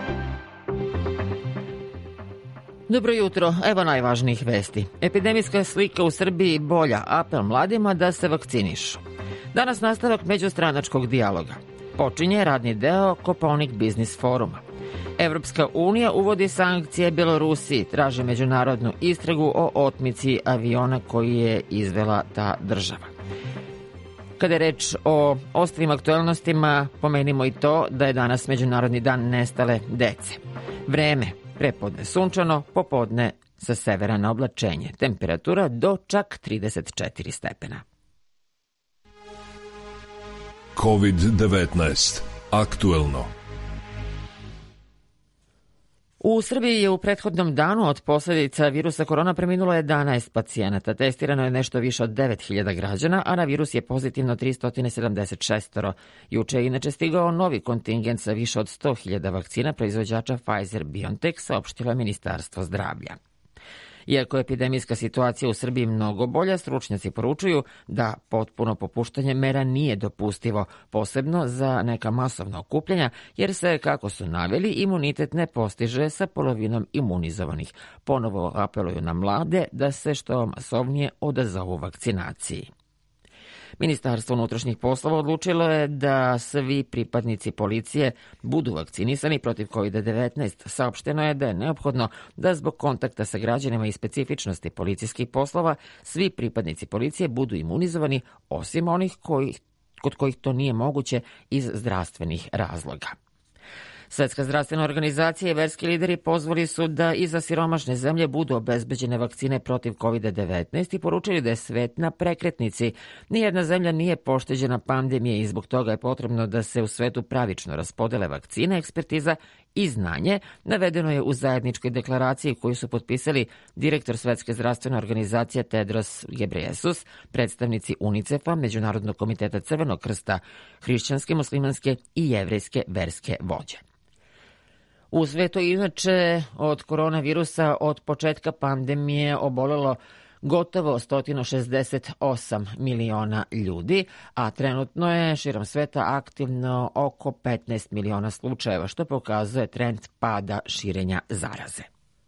[SPEAKER 11] Dobro jutro, evo najvažnijih vesti. Epidemijska slika u Srbiji bolja, apel mladima da se vakcinišu. Danas nastavak međustranačkog dijaloga. Počinje radni deo Kopaonik biznis foruma. Evropska unija uvodi sankcije Belorusiji, traže međunarodnu istragu o otmici aviona koji je izvela ta država. Kada je reč o ostalim aktualnostima, pomenimo i to da je danas Međunarodni dan nestale dece. Vreme, prepodne sunčano, popodne sa severa na oblačenje. Temperatura do čak 34 stepena.
[SPEAKER 10] COVID-19. Aktuelno.
[SPEAKER 11] U Srbiji je u prethodnom danu od posljedica virusa korona preminulo 11 pacijenata. Testirano je nešto više od 9.000 građana, a na virus je pozitivno 376. Juče je inače stigao novi kontingent sa više od 100.000 vakcina proizvođača Pfizer-BioNTech, saopštilo je Ministarstvo zdravlja. Iako je epidemijska situacija u Srbiji mnogo bolja, stručnjaci poručuju da potpuno popuštanje mera nije dopustivo, posebno za neka masovna okupljanja, jer se, kako su naveli, imunitet ne postiže sa polovinom imunizovanih. Ponovo apeluju na mlade da se što masovnije odazovu vakcinaciji. Ministarstvo unutrašnjih poslova odlučilo je da svi pripadnici policije budu vakcinisani protiv COVID-19. Saopšteno je da je neophodno da zbog kontakta sa građanima i specifičnosti policijskih poslova svi pripadnici policije budu imunizovani, osim onih kod kojih to nije moguće iz zdravstvenih razloga. Svetska zdravstvena organizacija i verski lideri pozvali su da i za siromašne zemlje budu obezbeđene vakcine protiv COVID-19 i poručili da je svet na prekretnici. Nijedna zemlja nije pošteđena pandemije i zbog toga je potrebno da se u svetu pravično raspodele vakcine, ekspertiza i znanje, navedeno je u zajedničkoj deklaraciji koju su potpisali direktor Svetske zdravstvene organizacije Tedros Ghebreyesus, predstavnici UNICEF-a, Međunarodnog komiteta Crvenog krsta, hrišćanske, muslimanske i jevrejske verske vođe. U svetu inače od koronavirusa od početka pandemije obolelo gotovo 168 miliona ljudi, a trenutno je širom sveta aktivno oko 15 miliona slučajeva, što pokazuje trend pada širenja zaraze.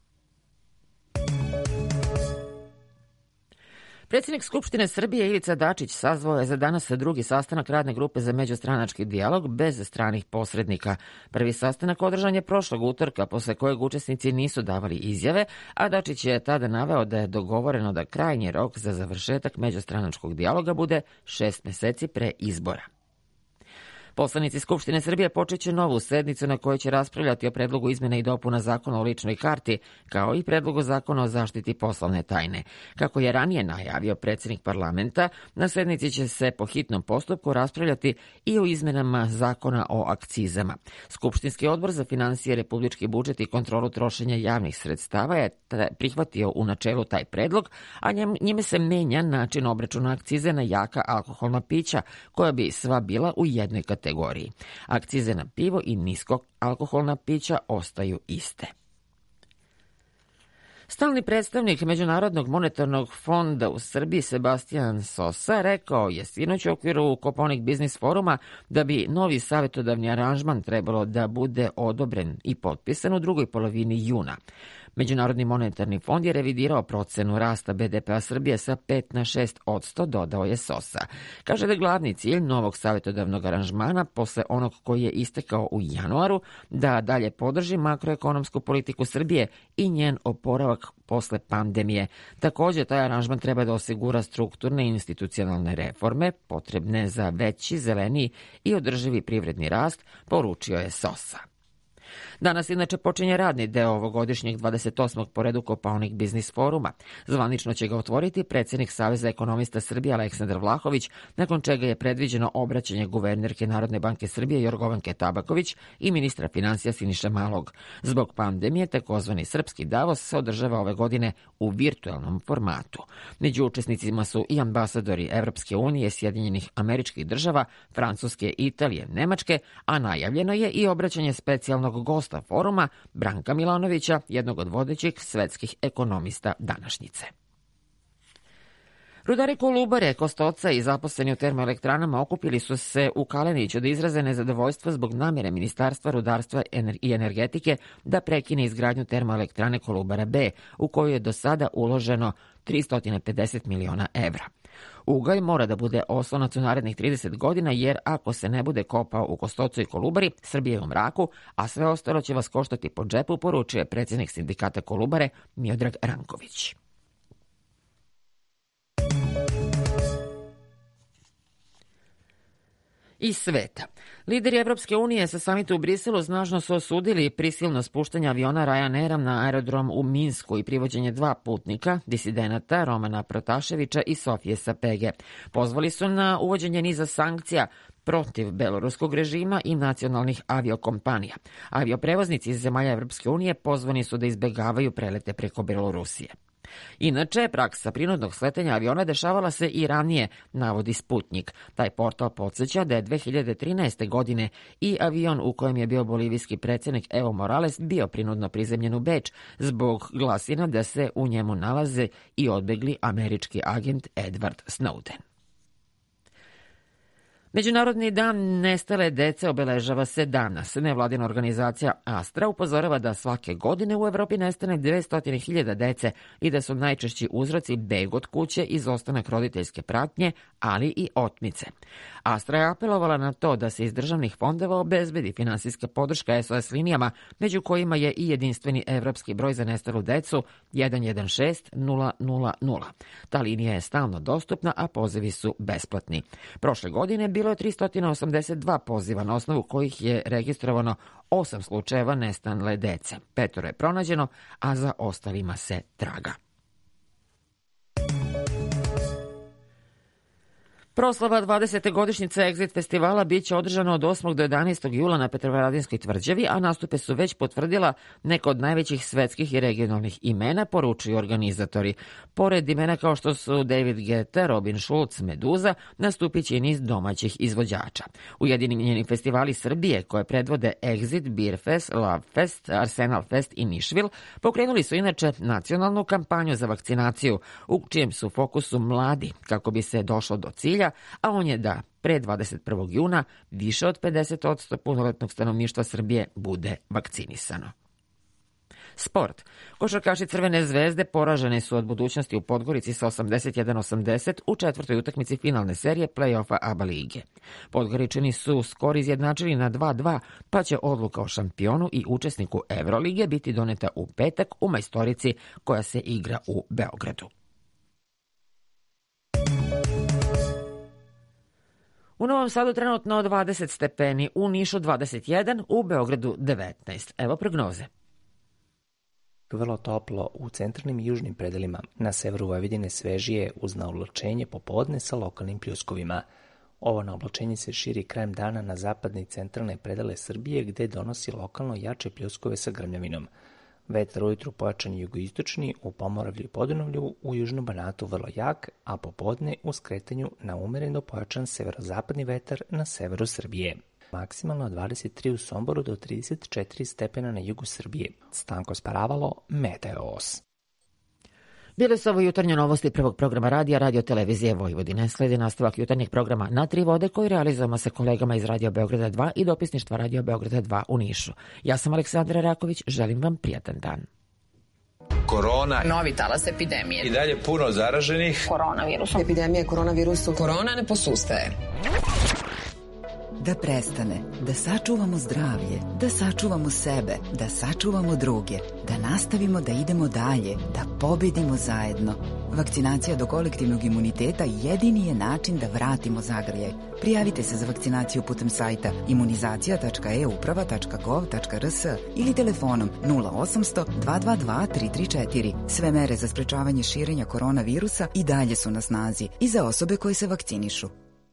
[SPEAKER 11] Predsjednik Skupštine Srbije Ivica Dačić sazvao je za danas drugi sastanak radne grupe za međustranački dijalog bez stranih posrednika. Prvi sastanak održan je prošlog utorka, posle kojeg učesnici nisu davali izjave, a Dačić je tada naveo da je dogovoreno da krajnji rok za završetak međustranačkog dijaloga bude 6 meseci pre izbora. Poslanici Skupštine Srbije počeće novu sednicu na kojoj će raspravljati o predlogu izmjena i dopuna zakona o ličnoj karti, kao i predlogu zakona o zaštiti poslovne tajne. Kako je ranije najavio predsjednik parlamenta, na sednici će se po hitnom postupku raspravljati i o izmenama zakona o akcizama. Skupštinski odbor za finansije, republički budžet i kontrolu trošenja javnih sredstava je prihvatio u načelu taj predlog, a njime se menja način obračuna akcize na jaka alkoholna pića, koja bi sva bila u jednoj kategoriji. Akcize na pivo i nisko alkoholna pića ostaju iste. Stalni predstavnik Međunarodnog monetarnog fonda u Srbiji Sebastian Sosa rekao je sinoć u okviru Kopaonik biznis foruma da bi novi savjetodavni aranžman trebalo da bude odobren i potpisan u drugoj polovini juna. Međunarodni monetarni fond je revidirao procenu rasta BDP-a Srbije sa 5 na 6%, dodao je Sosa. Kaže da je glavni cilj novog savjetodavnog aranžmana posle onog koji je istekao u januaru da dalje podrži makroekonomsku politiku Srbije i njen oporavak posle pandemije. Također, taj aranžman treba da osigura strukturne i institucionalne reforme potrebne za veći, zeleniji i održivi privredni rast, poručio je Sosa. Danas inače počinje radni deo ovogodišnjeg 28. po redu Kopaonik biznis foruma. Zvanično će ga otvoriti predsjednik Saveza ekonomista Srbije Aleksandar Vlahović, nakon čega je predviđeno obraćanje guvernerke Narodne banke Srbije Jorgovanke Tabaković i ministra financija Siniše Malog. Zbog pandemije, takozvani srpski Davos se održava ove godine u virtualnom formatu. Među učesnicima su i ambasadori Evropske unije, Sjedinjenih Američkih Država, Francuske, Italije, Nemačke, a najavljeno je i obraćanje specijalnog gosta foruma Branka Milanovića, jednog od vodećih svetskih ekonomista današnjice. Rudari Kolubare, Kostolca i zaposleni u termoelektranama okupili su se u Kaleniću da izraze nezadovoljstvo zbog namjere Ministarstva rudarstva i energetike da prekine izgradnju termoelektrane Kolubara B, u koju je do sada uloženo 350 miliona evra. Ugalj mora da bude oslonac u narednih 30 godina, jer ako se ne bude kopao u Kostolcu i Kolubari, Srbija je u mraku, a sve ostalo će vas koštati po džepu, poručuje predsjednik sindikata Kolubare Miodrag Ranković. Iz sveta. Lideri Evropske unije sa samita u Briselu snažno su osudili prisilno spuštanje aviona Ryanaira na aerodrom u Minsku i privođenje 2 putnika, disidenata Romana Protaševića i Sofije Sapege. Pozvali su na uvođenje niza sankcija protiv beloruskog režima i nacionalnih aviokompanija. Avioprevoznici iz zemalja Evropske unije pozvani su da izbegavaju prelete preko Belorusije. Inače, praksa prinudnog sletanja aviona dešavala se i ranije, navodi Sputnik. Taj portal podsjeća da je 2013. godine i avion u kojem je bio bolivijski predsjednik Evo Morales bio prinudno prizemljen u Beč zbog glasina da se u njemu nalaze i odbegli američki agent Edward Snowden. Međunarodni dan nestale dece obeležava se danas. Nevladina organizacija Astra upozorava da svake godine u Evropi nestane 200.000 dece i da su najčešći uzroci beg od kuće, izostanak roditeljske pratnje, ali i otmice. Astra je apelovala na to da se iz državnih fondova obezbedi finansijska podrška SOS linijama, među kojima je i jedinstveni evropski broj za nestalu decu 116 000. Ta linija je stalno dostupna, a pozivi su besplatni. Prošle godine bilo je 382 poziva, na osnovu kojih je registrovano 8 slučajeva nestale dece. 5 je pronađeno, a za ostalima se traga. Proslava 20. godišnjice Exit festivala biće održana od 8. do 11. jula na Petrovaradinskoj tvrđavi, a nastupe su već potvrdila neka od najvećih svetskih i regionalnih imena, poručuju organizatori. Pored imena kao što su David Guetta, Robin Schulz, Meduza, nastupit će i niz domaćih izvođača. Ujedinjeni festivali Srbije, koje predvode Exit, Beer Fest, Love Fest, Arsenal Fest i Nišvil, pokrenuli su inače nacionalnu kampanju za vakcinaciju, u čijem su fokusu mladi, kako bi se došlo do cilja, a on je da pre 21. juna više od 50% punoletnog stanovništva Srbije bude vakcinisano. Sport. Košarkaši Crvene zvezde poraženi su od Budućnosti u Podgorici sa 81-80 u 4. utakmici finalne serije play-offa ABA lige. Podgoričani su skor izjednačili na 2-2, pa će odluka o šampionu i učesniku Evrolige biti doneta u petak u majstorici koja se igra u Beogradu. U Novom Sadu trenutno 20 stepeni, u Nišu 21, u Beogradu 19. Evo prognoze.
[SPEAKER 21] Vrlo toplo u centralnim i južnim predelima, na severu Vojvodine svežije uz naoblačenje popodne sa lokalnim pljuskovima. Ovo naoblačenje se širi krajem dana na zapadne i centralne predele Srbije, gde donosi lokalno jače pljuskove sa grmljavinom. Vetar ujutru pojačan jugoistočni, u Pomoravlju i Podunavlju, u južnom Banatu vrlo jak, a popodne u skretanju na umereno pojačan severozapadni vetar na severu Srbije. Maksimalno 23 u Somboru do 34 stepena na jugu Srbije. Stanko Sparavalo, Meteos.
[SPEAKER 11] Bile su ovo jutarnje novosti prvog programa radija Radio Televizije Vojvodine. Slijedi nastavak jutarnjeg programa Na tri vode koji realizujemo sa kolegama iz Radio Beograda 2 i dopisništva Radio Beograda 2 u Nišu. Ja sam Aleksandra Raković, želim vam prijatan dan.
[SPEAKER 12] korona.
[SPEAKER 13] Novi talas epidemije.
[SPEAKER 12] I dalje puno zaraženih.
[SPEAKER 13] Koronavirusom. Epidemija koronavirusu. Korona ne posustaje.
[SPEAKER 14] Da prestane, da sačuvamo zdravlje, da sačuvamo sebe, da sačuvamo druge, da nastavimo da idemo dalje, da pobedimo zajedno. Vakcinacija do kolektivnog imuniteta jedini je način da vratimo zagrljaj. Prijavite se za vakcinaciju putem sajta imunizacija.euprava.gov.rs ili telefonom 0800 222 334. Sve mere za sprečavanje širenja koronavirusa i dalje su na snazi i za osobe koje se vakcinišu.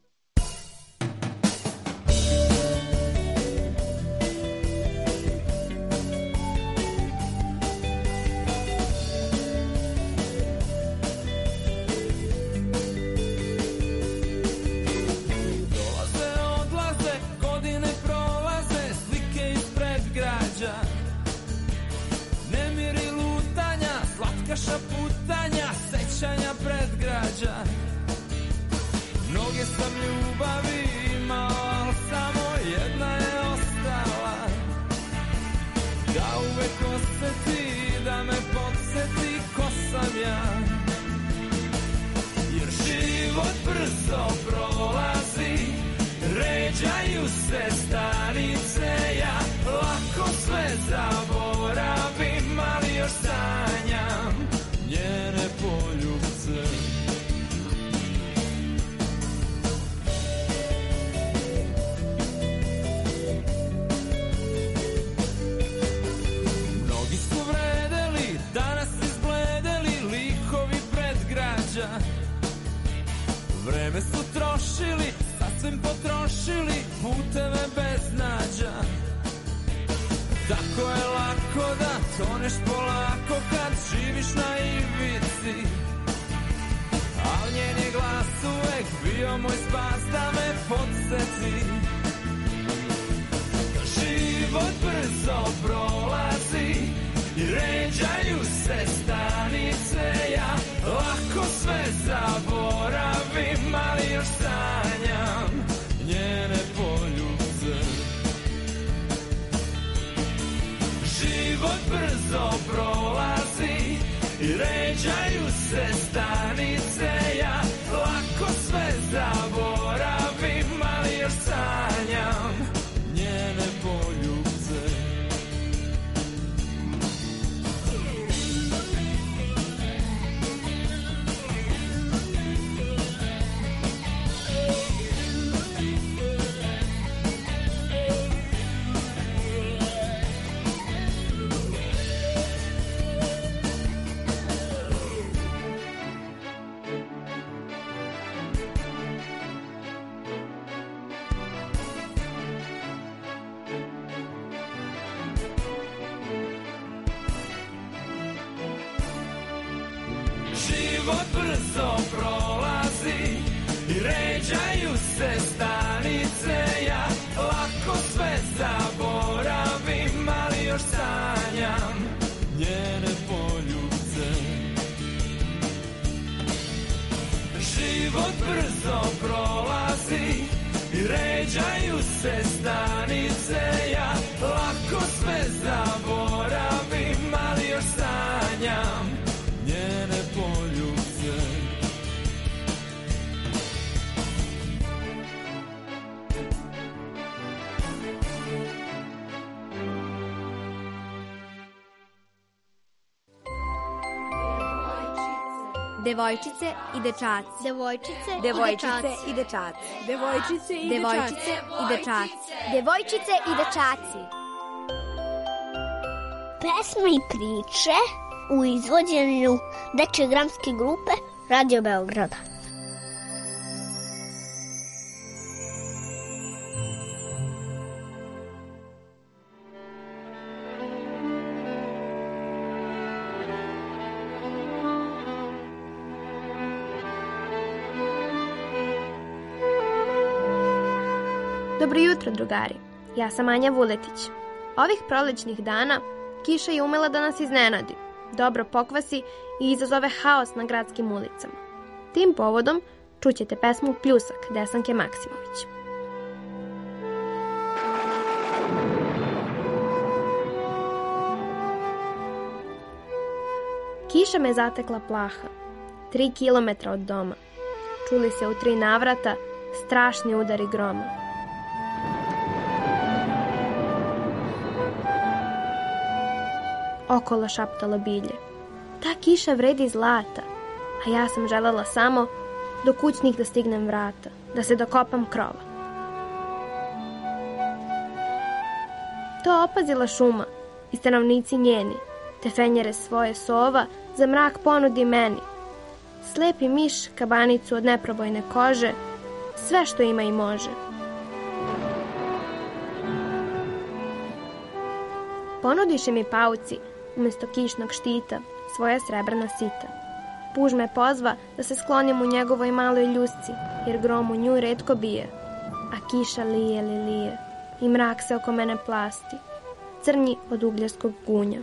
[SPEAKER 9] Šaputanja, sećanja predgrađa. Mnoge sam ljubavi imao, al samo jedna je ostala. Da uvek osjeti, da me podsjeti ko sam ja. Jer život brzo prolazi, ređaju se stanice. Ja lako sve zaboravim, ali još sanjam njene poljubce. Mnogi su vredeli, danas izbledeli likovi predgrađa. Vreme su trošili, sasvim potrošili puteve bez nađa. Tako je lako da toneš polako kad živiš na ivici. Al njen je glas uvek bio moj spas da me podsjeti. Život brzo prolazi i ređaju se stanice. Ja lako sve zaboravim, ali još sanjam njene poljubce. Život brzo prolazi i ređaju se stanice. Ja lako sve zaboravim, ali još sanjam njene poljubce. Život brzo prolazi i ređaju se stanice. Ja lako sve zaboravim, ali još sanjam njene poljubce. Život brzo prolazi i ređaju se stanice. Ja lako sve zaboravim, ali još sanjam njene poljubce.
[SPEAKER 24] Devojčice i dečaci. Devojčice i dečaci. Devojčice i dečaci.
[SPEAKER 25] Devojčice i dečaci. Pesme i priče u izvođenju dečje dramske grupe Radio Beograda.
[SPEAKER 26] Dobro jutro, drugari. Ja sam Anja Vuletić. Ovih prolećnih dana kiša je umela da nas iznenadi, dobro pokvasi i izazove haos na gradskim ulicama. Tim povodom čućete pesmu Pljusak Desanke Maksimović. Kiša me zatekla plaha. 3 kilometra od doma. Čuli se u 3 navrata strašni udari groma. Okolo šaptalo bilje. Ta kiša vredi zlata, a ja sam želela samo do kućnih da stignem vrata, da se dokopam krova. To opazila šuma i stanovnici njeni, te fenjere svoje sova za mrak ponudi meni. Slepi miš kabanicu od neprobojne kože, sve što ima i može. Ponudiše mi pauci, umjesto kišnog štita, svoja srebrna sita. Puž me pozva da se sklonim u njegovoj maloj ljusci, jer grom u nju retko bije. A kiša lije li lije, i mrak se oko mene plasti, crnji od ugljarskog gunja.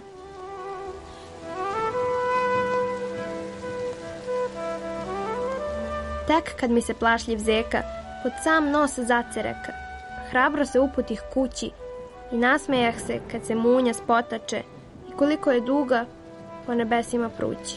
[SPEAKER 26] Tek kad mi se plašljiv zeka pod sam nos zacereka, hrabro se uputih kući i nasmejah se kad se munja spotače i koliko je duga po nebesima prući.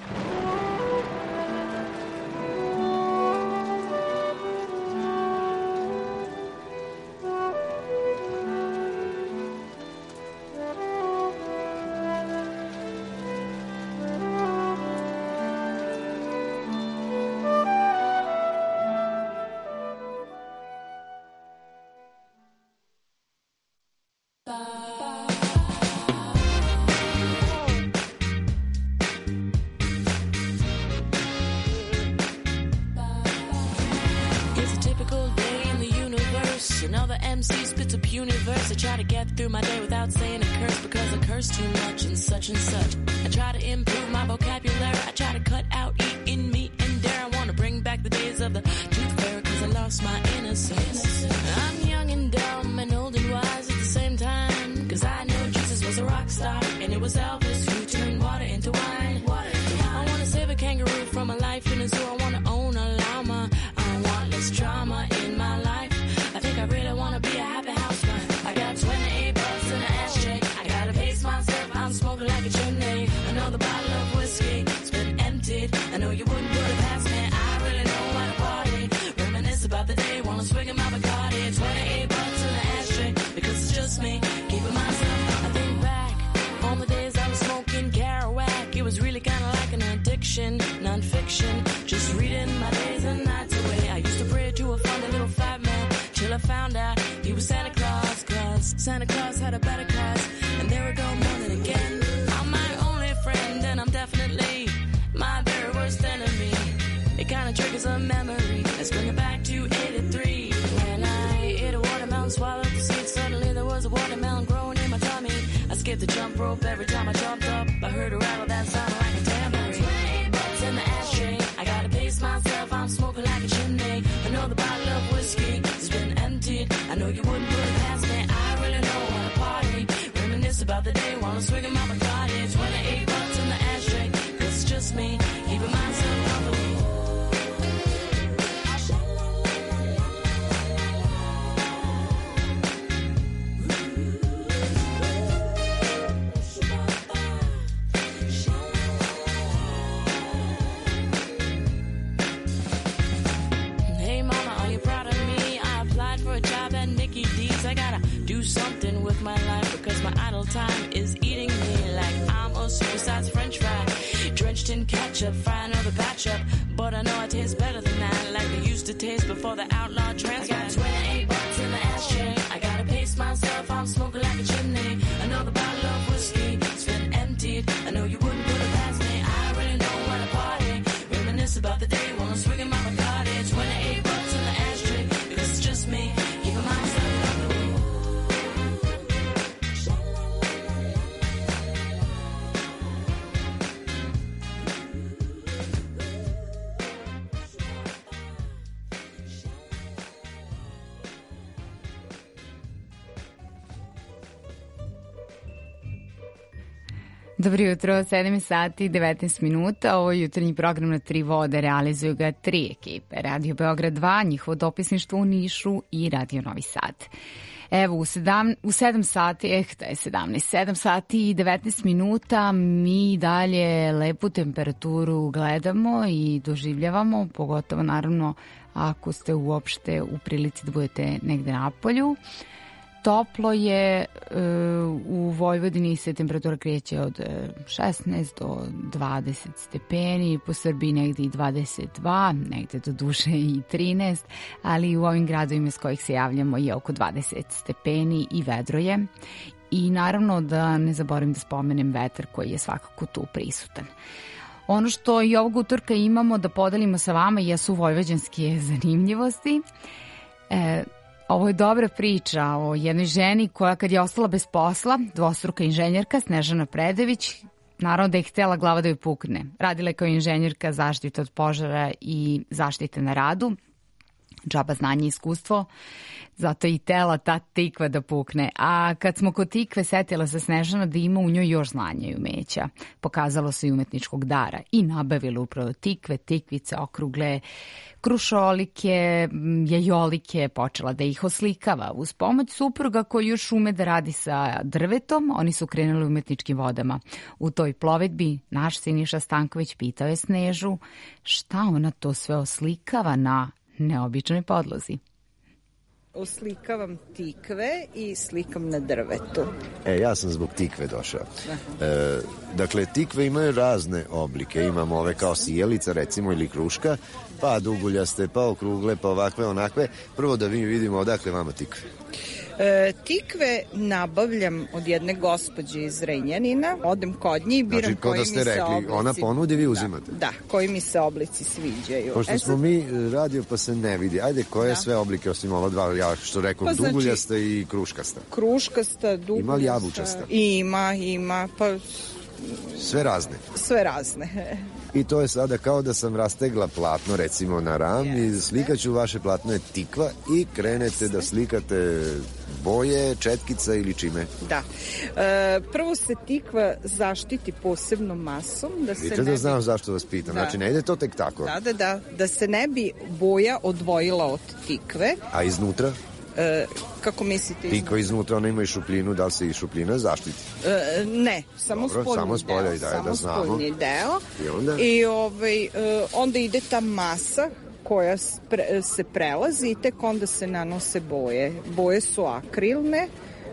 [SPEAKER 12] Through my day without saying a curse because I curse too much and such. I try to improve my vocabulary. I try to cut out eating meat and dairy. I want to bring back the days of the tooth fairy because I lost my innocence. I'm young and dumb and old and wise at the same time because I know Jesus was a rock star and it was Elvis who turned water into wine. I want to save a kangaroo from a life in a zoo. I want to own a llama. I want less drama in my life. I think I really want to be a happy housewife. I got 28 bucks in an ashtray. I gotta pace myself. I'm smoking like a chimney. Another bottle of whiskey. It's been emptied. I know you wouldn't put it past me. I really know how to party. Reminisce about the day. Wanna swig in my Bacardi. 28 bucks in an ashtray. Because it's just me. Keeping myself. I think back on the days I was smoking Kerouac. It was really kinda like an addiction. Non-fiction. Just reading my days and nights away. I used to pray to a funny little fat man. Till I found out he was Santa Claus, cause Santa Claus had a better class. And there we go, morning again. I'm my only friend, and I'm definitely my very worst enemy. It kinda triggers a memory. Let's bring it back to 83. When I ate a watermelon, swallowed the seed. Suddenly there was a watermelon growing in my tummy. I skipped the jump rope every time I jumped up. I heard a rattle that sounded like a tambourine. 28 bucks in the ashtray. I gotta pace myself, I'm smoking like a chimney. Another bottle of whiskey. I know you wouldn't put it past me. I really know how to party. Reminisce about the day while I'm swinging my Bacardi. 28 bucks in the ashtray. Cause it's just me, keeping myself company. I gotta do something with my life because my idle time is eating me like I'm a supersized french fry. Drenched in ketchup, fry another batch up. But I know I taste better than that, like I used to taste before the outlaw trans. I got 28 bucks in the ashtray. I gotta pace myself, I'm smoking like a chimney. Another bottle of whiskey, it's been emptied. I know you wouldn't put it past me. I really know how to party. Reminisce about the day when I'm swinging my Bacardi. 28 bucks in the ashtray, because it's just me, keeping myself.
[SPEAKER 5] Dobro jutro, 7 sati 19 minuta. Ovo je jutarnji program na Tri vode, realizuju ga 3 ekipe. Radio Beograd 2, njihovo dopisništvo u Nišu i Radio Novi Sad. Evo, u 7 sati, da je 7 sati i 19 minuta, mi dalje lepu temperaturu gledamo i doživljavamo, pogotovo naravno ako ste uopšte u prilici da budete negde napolju. Toplo je, u Vojvodini se temperatura kreće od 16 do 20 stepeni, po Srbiji negde i 22, negde do duše i 13, ali u ovim gradovima s kojih se javljamo je oko 20 stepeni i vedro je. I naravno da ne zaboravim da spomenem vetar koji je svakako tu prisutan. Ono što i ovog utorka imamo da podelimo sa vama jesu vojvođanske zanimljivosti. Ovo je dobra priča o jednoj ženi koja kad je ostala bez posla, dvostruka inženjerka Snežana Predević, naravno da je htjela glava da joj pukne. Radila je kao inženjerka zaštite od požara i zaštite na radu. Džaba znanje i iskustvo, zato i tela ta tikva da pukne. A kad smo kod tikve, setila se Snežana da ima u njoj još znanja i umeća. Pokazalo se i umetničkog dara i nabavila upravo tikve, tikvice, okrugle, krušolike, jajolike, počela da ih oslikava. Uz pomoć supruga koji još ume da radi sa drvetom, oni su krenuli umetničkim vodama. U toj plovidbi naš Siniša Stanković pitao je Snežu šta ona to sve oslikava na neobičnoj podlozi.
[SPEAKER 15] Oslikavam tikve i slikam na drvetu.
[SPEAKER 17] Ja sam zbog tikve došao. Dakle, tikve imaju razne oblike. Imamo ove kao sijelica, recimo, ili kruška, pa duguljaste, pa okrugle, pa ovakve, onakve. Prvo da mi vidimo odakle vama tikve.
[SPEAKER 15] Tikve nabavljam od jedne gospođe iz Renjanina. Odem kod nje i biram koji mi se oblici...
[SPEAKER 17] Znači, rekli, ona ponudi, vi uzimate.
[SPEAKER 15] Da, koji mi se oblici sviđaju.
[SPEAKER 17] Pošto smo mi radio pa se ne vidi. Ajde, koje sve oblike osim ova dva, ja što rekao, pa, duguljasta i kruškasta?
[SPEAKER 15] Kruškasta, duguljasta.
[SPEAKER 17] Ima li jabučasta?
[SPEAKER 15] Ima, pa...
[SPEAKER 17] Sve razne?
[SPEAKER 15] Sve razne.
[SPEAKER 17] I to je sada kao da sam rastegla platno, recimo na ram, i slikaću vaše platno je tikva i krenete da slikate boje, četkica ili čime?
[SPEAKER 15] Da. Prvo se tikva zaštiti posebnom masom.
[SPEAKER 17] Vidite da znam zašto vas pitam. Znači ne ide to tek tako.
[SPEAKER 15] Da se ne bi boja odvojila od tikve.
[SPEAKER 17] A iznutra?
[SPEAKER 15] Kako mislite?
[SPEAKER 17] Tikva iznutra, ona ima i šupljinu, da li se i šupljina zaštiti?
[SPEAKER 15] Ne, samo spoljni deo.
[SPEAKER 17] Da znamo.
[SPEAKER 15] Spoljni deo.
[SPEAKER 17] I onda?
[SPEAKER 15] I onda ide ta masa koja se prelazi i tek onda se nanose boje. Boje su akrilne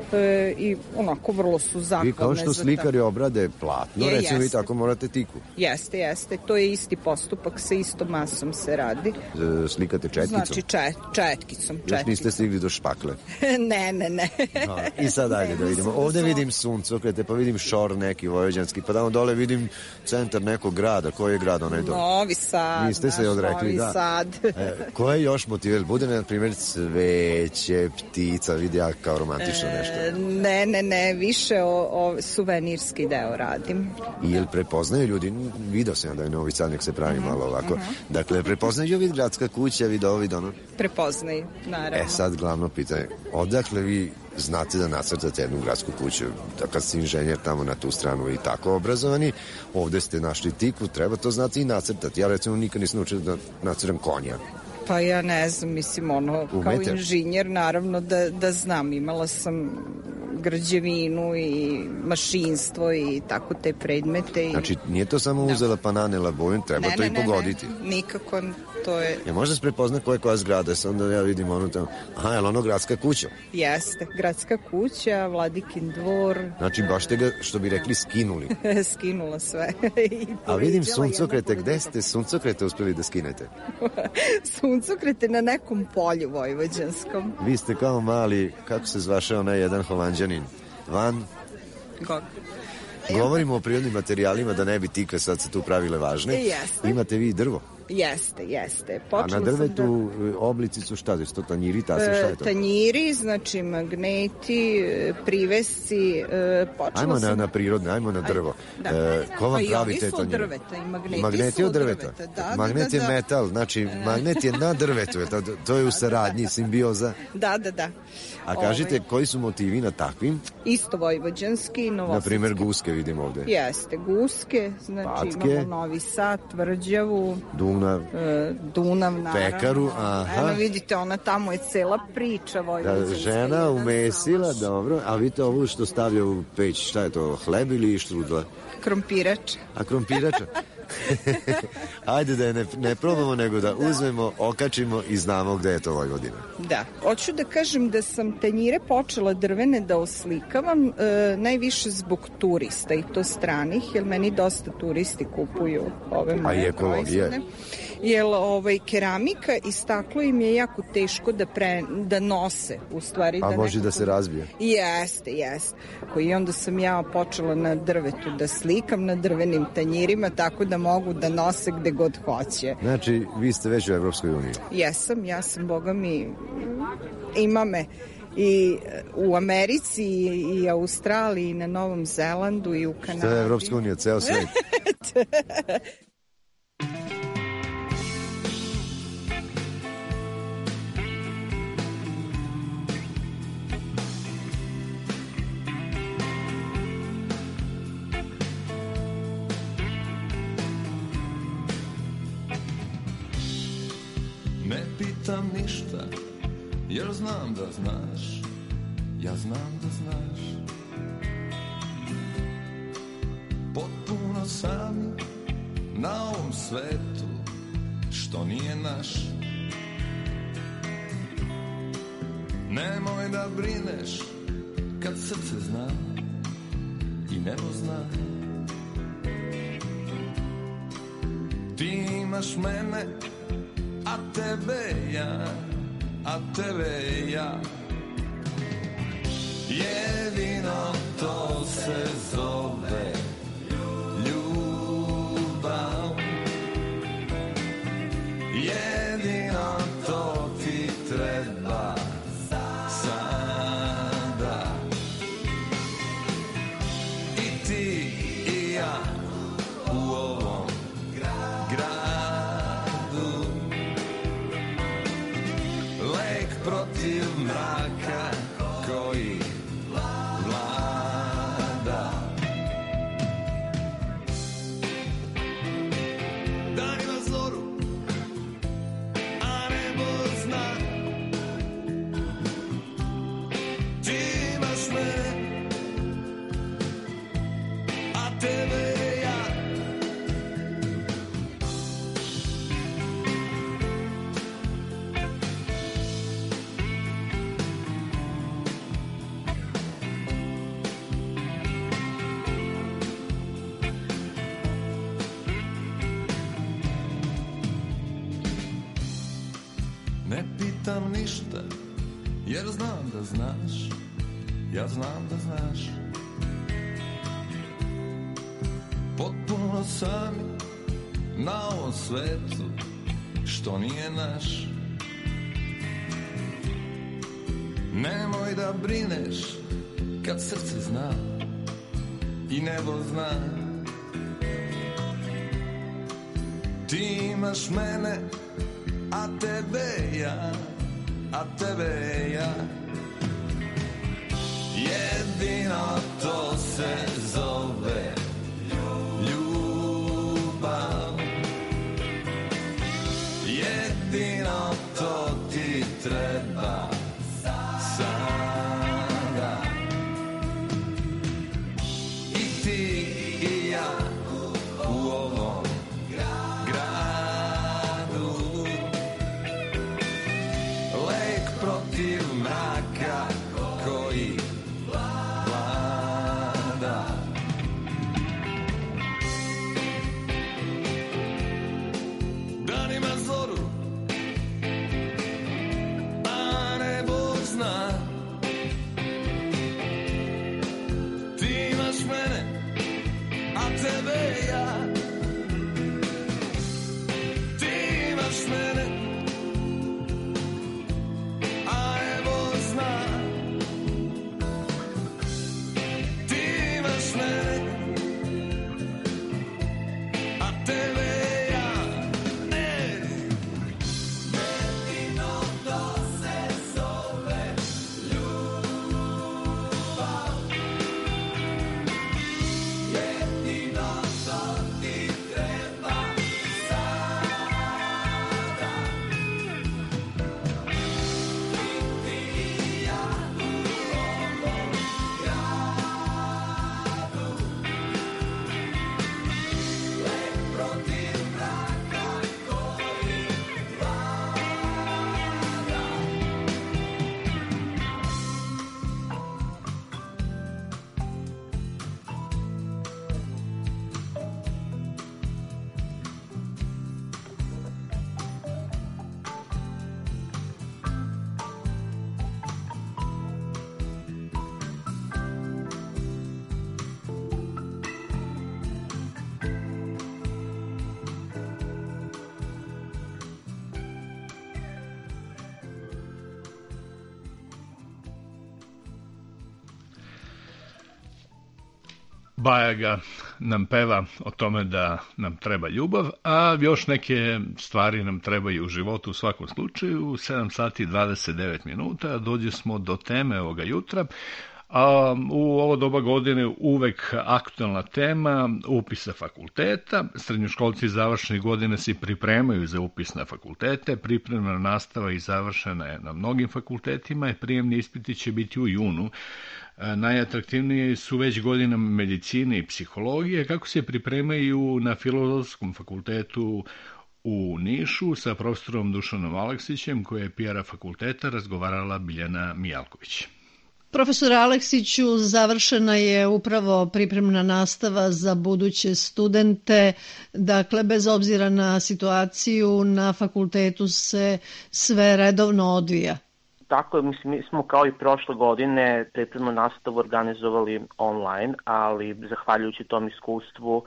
[SPEAKER 15] i onako vrlo su zahvalne.
[SPEAKER 17] Vi kao što slikari obrade platno, recimo vi tako morate tikvu.
[SPEAKER 15] Jeste. To je isti postupak, sa istom masom se radi.
[SPEAKER 17] Slikate četkicom?
[SPEAKER 15] Znači četkicom.
[SPEAKER 17] Još niste stigli do špakle?
[SPEAKER 15] Ne.
[SPEAKER 17] I sad dalje da vidimo. Ovde vidim suncokrete, pa vidim šor neki vojvođanski, pa tamo dole vidim centar nekog grada. Koji je grad onaj dole?
[SPEAKER 15] Novi Sad.
[SPEAKER 17] Niste se odrekli,
[SPEAKER 15] Novi Sad.
[SPEAKER 17] Ko je još motiv? Bude na primjer cveće, ptica, vidi ja kao romantično nešto.
[SPEAKER 15] Ne, više suvenirski deo radim.
[SPEAKER 17] I jel prepoznaju ljudi, video sam da je Novi Sad, nek se pravi malo ovako, dakle prepoznaju vid gradska kuća, vid ono?
[SPEAKER 15] Prepoznaju, naravno.
[SPEAKER 17] Sad glavno pitanje, odakle vi znate da nacrtate jednu gradsku kuću, da kad ste inženjer tamo na tu stranu i tako obrazovani, ovde ste našli tikvu, treba to znati i nacrtati. Ja recimo nikad nisam učio da nacrtam konja.
[SPEAKER 15] Pa ja ne znam, mislim, kao inženjer, naravno da znam. Imala sam građevinu i mašinstvo i tako te predmete.
[SPEAKER 17] Znači, nije to samo uzela pa nanela boju, treba to i pogoditi.
[SPEAKER 15] Ne, nikako, to je...
[SPEAKER 17] Možda se prepozna koja zgrada, onda ja vidim ono tamo, aha, je li ono gradska kuća?
[SPEAKER 15] Jeste, gradska kuća, Vladikin dvor.
[SPEAKER 17] Znači, baš ste ga, što bi rekli, skinuli.
[SPEAKER 15] Skinula sve.
[SPEAKER 17] A vidim suncokrete, gde ste suncokrete uspeli da skinete?
[SPEAKER 15] Suncokrete na nekom polju vojvođanskom.
[SPEAKER 17] Vi ste kao mali, kako se zvaše onaj jedan Holandjanin? Van? Govorimo o prirodnim materijalima, da ne bi tikve sad se tu pravile važne. Imate vi drvo?
[SPEAKER 15] Jeste.
[SPEAKER 17] A na drvetu oblici su šta? To tanjiri, šta je to?
[SPEAKER 15] Tanjiri, znači magneti, privesci.
[SPEAKER 17] Ajmo na prirodne, ajmo na drvo. Ko vam pravi te tanjiri? Magneti od drveta. Magnet je metal, znači magnet je na drvetu. To je u saradnji, simbioza.
[SPEAKER 15] Da.
[SPEAKER 17] A kažite, koji su motivi na takvim?
[SPEAKER 15] Isto vojvođanski i novosadski.
[SPEAKER 17] Naprimjer, guske vidim ovde.
[SPEAKER 15] Jeste, Guske, znači
[SPEAKER 17] Patke.
[SPEAKER 15] imamo Novi Sad, Tvrđavu,
[SPEAKER 17] Dunav,
[SPEAKER 15] Dunav, naravno.
[SPEAKER 17] Pekaru, aha.
[SPEAKER 15] Eno vidite, ona tamo je cela priča vojvođanska.
[SPEAKER 17] Žena umesila, dobro. A vidite ovo što stavlja u peć, šta je to, hleb ili štrudla?
[SPEAKER 15] Krompirač.
[SPEAKER 17] A krompirača? Ajde da je ne probamo, nego da uzmemo, okačimo i znamo gde je to Vojvodina.
[SPEAKER 15] Da. Hoću da kažem da sam tanjire počela drvene da oslikavam najviše zbog turista i to stranih, jer meni dosta turisti kupuju ove moje
[SPEAKER 17] i ekologija.
[SPEAKER 15] proizvode. Jer keramika i staklo im je jako teško da nose, u stvari.
[SPEAKER 17] A
[SPEAKER 15] da
[SPEAKER 17] može
[SPEAKER 15] nekako...
[SPEAKER 17] da se razbije.
[SPEAKER 15] Jeste. I onda sam ja počela na drvetu da slikam, na drvenim tanjirima, tako da mogu da nose gde god hoće.
[SPEAKER 17] Znači, vi ste već u Evropskoj uniji.
[SPEAKER 15] Ja sam, boga mi, ima me i u Americi i Australiji i na Novom Zelandu i u Kanadi.
[SPEAKER 17] Šta je Evropska unija, ceo svet?
[SPEAKER 2] Ne pitam ništa, jer znam da znaš, ja znam da znaš. Potpuno sami na ovom svetu, što nije naš. Nemoj da brineš, kad srce zna i nebo zna. Ti imaš mene, a tebe ja, jedino to se zove ljubav, jedino to ti treba sada. I ti i ja u ovom gradu, lek protiv mraka koji vlada. Daj na zoru, a nebo zna. Ti imaš mene, a tebe ja. Ne pitam ništa, jer znam da znaš, ja znam da znaš. Potpuno sami na ovom svetu, što nije naš. Nemoj da brineš, kad srce zna i nebo zna. Ti imaš mene, a tebe ja, jedino to se zove ljubav, jedino to ti treba sada. I ti i ja u ovom gradu, lek protiv mraka koji vlada. Danima zoru, a nebo zna. Ti imaš mene, a tebe ja. Ti imaš mene, a nebo zna. Ti imaš mene, a tebe ja. Jedino to se zove ljubav,
[SPEAKER 8] Bajaga nam peva o tome da nam treba ljubav, a još neke stvari nam trebaju u životu u svakom slučaju. 7 sati 29 minuta dođe smo do teme ovoga jutra. A u ovo doba godine uvek aktualna tema upisa fakulteta. Srednjoškolci završne godine se pripremaju za upis na fakultete. Pripremna nastava i završena je na mnogim fakultetima i prijemni ispiti će biti u junu. Najatraktivnije su već godine medicine i psihologije, kako se pripremaju na Filozofskom fakultetu u Nišu sa profesorom Dušanom Aleksićem, koja je PR fakulteta razgovarala Biljana Mijalković.
[SPEAKER 16] Profesor Aleksiću, završena je upravo pripremna nastava za buduće studente, dakle bez obzira na situaciju na fakultetu se sve redovno odvija.
[SPEAKER 18] Tako je, mi smo kao i prošle godine pripremnu nastavu organizovali online, ali zahvaljujući tom iskustvu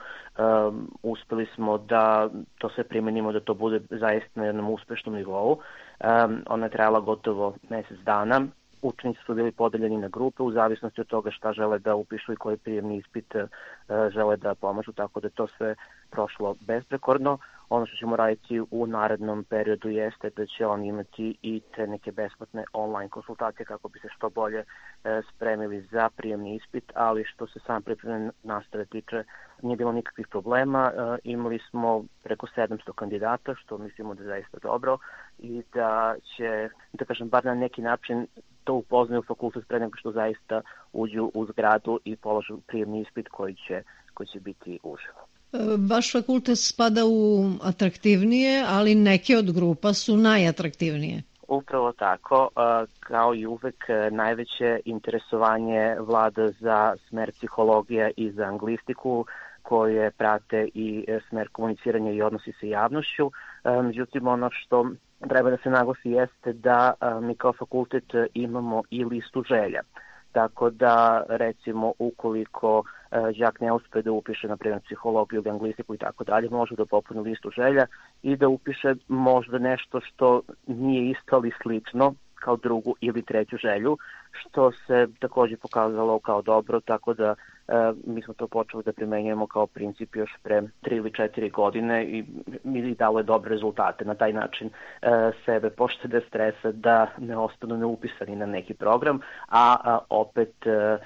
[SPEAKER 18] uspeli smo da to sve primenimo, da to bude zaista na jednom uspešnom nivou. Ona je trajala gotovo mesec dana. Učenici su bili podeljeni na grupe u zavisnosti od toga šta žele da upišu i koji prijemni ispit žele da pomažu, tako da je to sve prošlo besprekorno. Ono što ćemo raditi u narednom periodu jeste da će oni imati i te neke besplatne online konsultacije kako bi se što bolje spremili za prijemni ispit, ali što se sam pripremne nastave tiče nije bilo nikakvih problema. Imali smo preko 700 kandidata, što mislimo da je zaista dobro i da će, da kažem, bar na neki način to upoznaju fakultet pre nego što zaista uđu u zgradu i položu prijemni ispit koji će biti uživo.
[SPEAKER 16] Vaš fakultet spada u atraktivnije, ali neke od grupa su najatraktivnije.
[SPEAKER 18] Upravo tako, kao i uvek najveće interesovanje vlada za smer psihologija i za anglistiku, koje prate i smer komuniciranja i odnosi sa javnošću. Međutim, ono što treba da se naglasi jeste da mi kao fakultet imamo i listu želja. Tako da, recimo, ukoliko đak ne uspe da upiše, na primjer, psihologiju ili anglistiku i tako dalje, može da popuni listu želja i da upiše možda nešto što nije isto ali slično kao drugu ili treću želju, što se također pokazalo kao dobro, tako da mi smo to počeli da primenjujemo kao princip još pre 3 ili 4 godine i mi dalo je dobre rezultate. Na taj način sebe poštede stresa da ne ostanu neupisani na neki program, a opet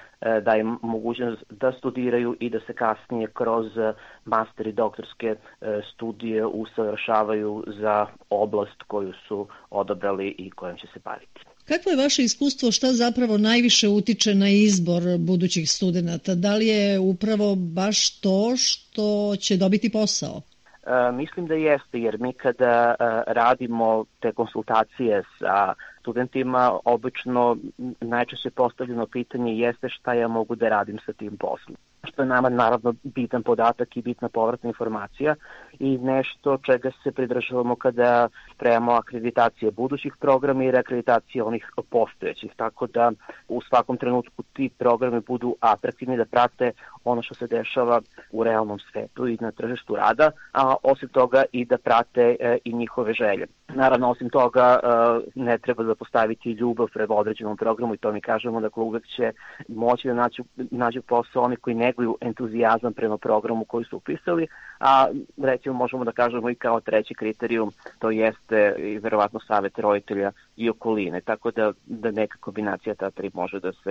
[SPEAKER 18] da im mogućnost da studiraju i da se kasnije kroz master i doktorske studije usavršavaju za oblast koju su odabrali i kojom će se baviti.
[SPEAKER 16] Kakvo je vaše iskustvo, šta zapravo najviše utiče na izbor budućih studenata? Da li je upravo baš to što će dobiti posao?
[SPEAKER 18] Mislim da jeste, jer mi kada radimo te konsultacije sa studentima, obično najčešće postavljeno pitanje jeste šta ja mogu da radim sa tim poslom. Što je nama naravno bitan podatak i bitna povratna informacija i nešto čega se pridržavamo kada spremamo akreditacije budućih programa i reakreditacije onih postojećih. Tako da u svakom trenutku ti programi budu atraktivni da prate ono što se dešava u realnom svetu i na tržištu rada, a osim toga i da prate i njihove želje. Naravno, osim toga ne treba da postaviti ljubav prema određenom programu i to mi kažemo, dakle uvek će moći da nađu posao oni koji neguju entuzijazam prema programu koji su upisali, a recimo možemo da kažemo i kao treći kriterijum, to jeste i verovatno savjet roditelja i okoline, tako da neka kombinacija ta tri može da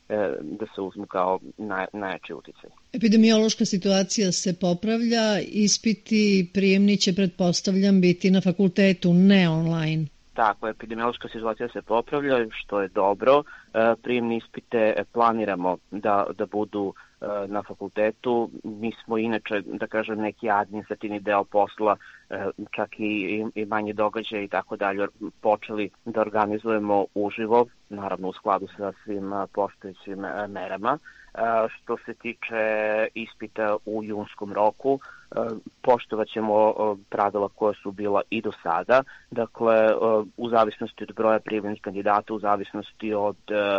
[SPEAKER 18] se uzmu kao najjači uticaj.
[SPEAKER 16] Epidemiološka situacija se popravlja, ispiti prijemni će, pretpostavljam, biti na fakultetu, ne online.
[SPEAKER 18] Tako, epidemiološka situacija se popravlja, što je dobro. Prijemni ispite planiramo da budu na fakultetu. Mi smo inače, da kažem, neki administrativni deo posla, čak i manje događaja i tako dalje, počeli da organizujemo uživo, naravno u skladu sa svim postojećim merama. Što se tiče ispita u junskom roku, poštovat ćemo pravila koja su bila i do sada. Dakle, u zavisnosti od broja prijavljenih kandidata, u zavisnosti od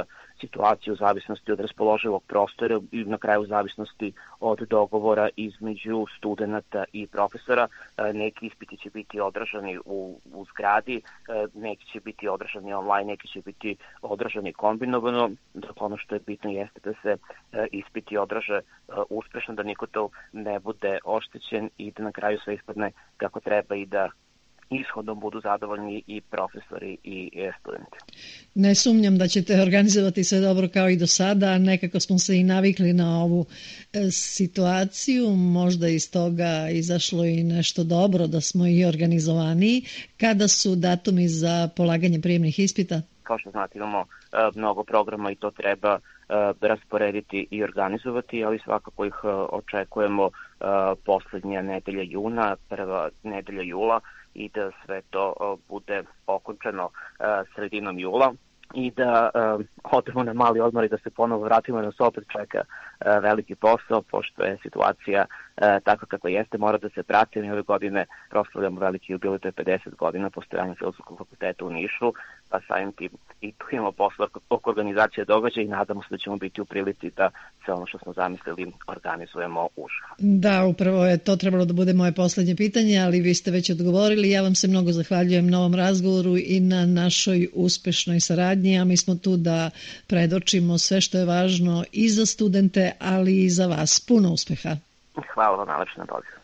[SPEAKER 18] situaciju u zavisnosti od raspoloživog prostora i na kraju u zavisnosti od dogovora između studenta i profesora. Neki ispiti će biti održani u zgradi, neki će biti održani online, neki će biti održani kombinovano. Dakle, ono što je bitno jeste da se ispiti održe uspešno, da niko to ne bude oštećen i da na kraju sve ispadne kako treba i da ishodom budu zadovoljni i profesori i studenti.
[SPEAKER 16] Ne sumnjam da ćete organizovati sve dobro kao i do sada, nekako smo se i navikli na ovu situaciju, možda iz toga izašlo i nešto dobro da smo i organizovaniji. Kada su datumi za polaganje prijemnih ispita?
[SPEAKER 18] Kao što znate, imamo mnogo programa i to treba rasporediti i organizovati, ali svakako ih očekujemo poslednja nedelja juna, prva nedelja jula i da sve to bude okončano sredinom jula i da odemo na mali odmor i da se ponovo vratimo i nas opet čeka veliki posao, pošto je situacija tako kako jeste, mora da se prati. Mi ove godine proslavljamo veliki jubilej, to je 50 godina postojanja Filozofskog fakulteta u Nišu, pa samim tim i tu imamo posla oko organizacije događaja i nadamo se da ćemo biti u prilici da sve ono što smo zamislili organizujemo uživo.
[SPEAKER 16] Da, upravo je to trebalo da bude moje poslednje pitanje, ali vi ste već odgovorili. Ja vam se mnogo zahvaljujem na ovom razgovoru i na našoj uspešnoj saradnji, a mi smo tu da predočimo sve što je važno i za studente, ali i za vas. Puno uspeha.
[SPEAKER 18] Hvala vam najlepše na pozivu.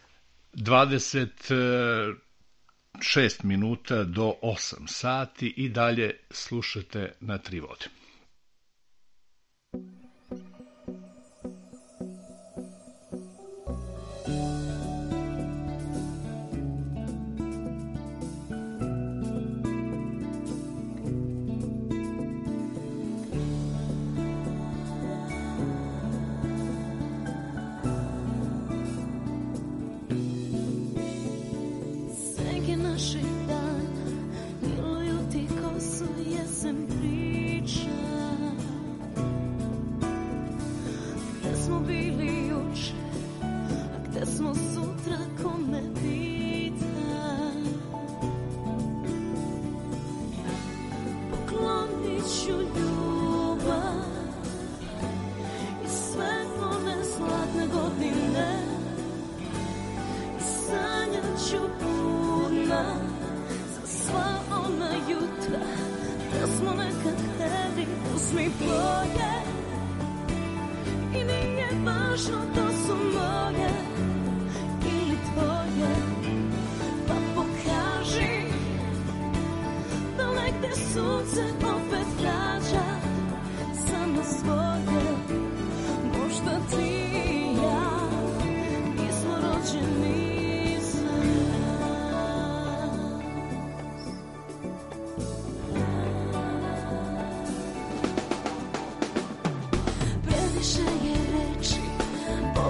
[SPEAKER 8] 26 minuta do 8 sati i dalje slušate na Tri vode.
[SPEAKER 9] Previše je reči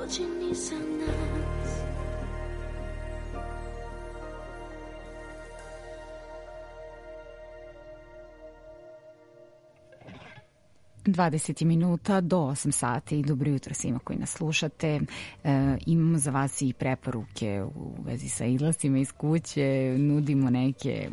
[SPEAKER 9] počini sa nas.
[SPEAKER 5] 20 minuta do 8 sati. Dobro jutro svima koji nas slušate. Imamo za vas i preporuke u vezi sa izlascima iz kuće. Nudimo neke,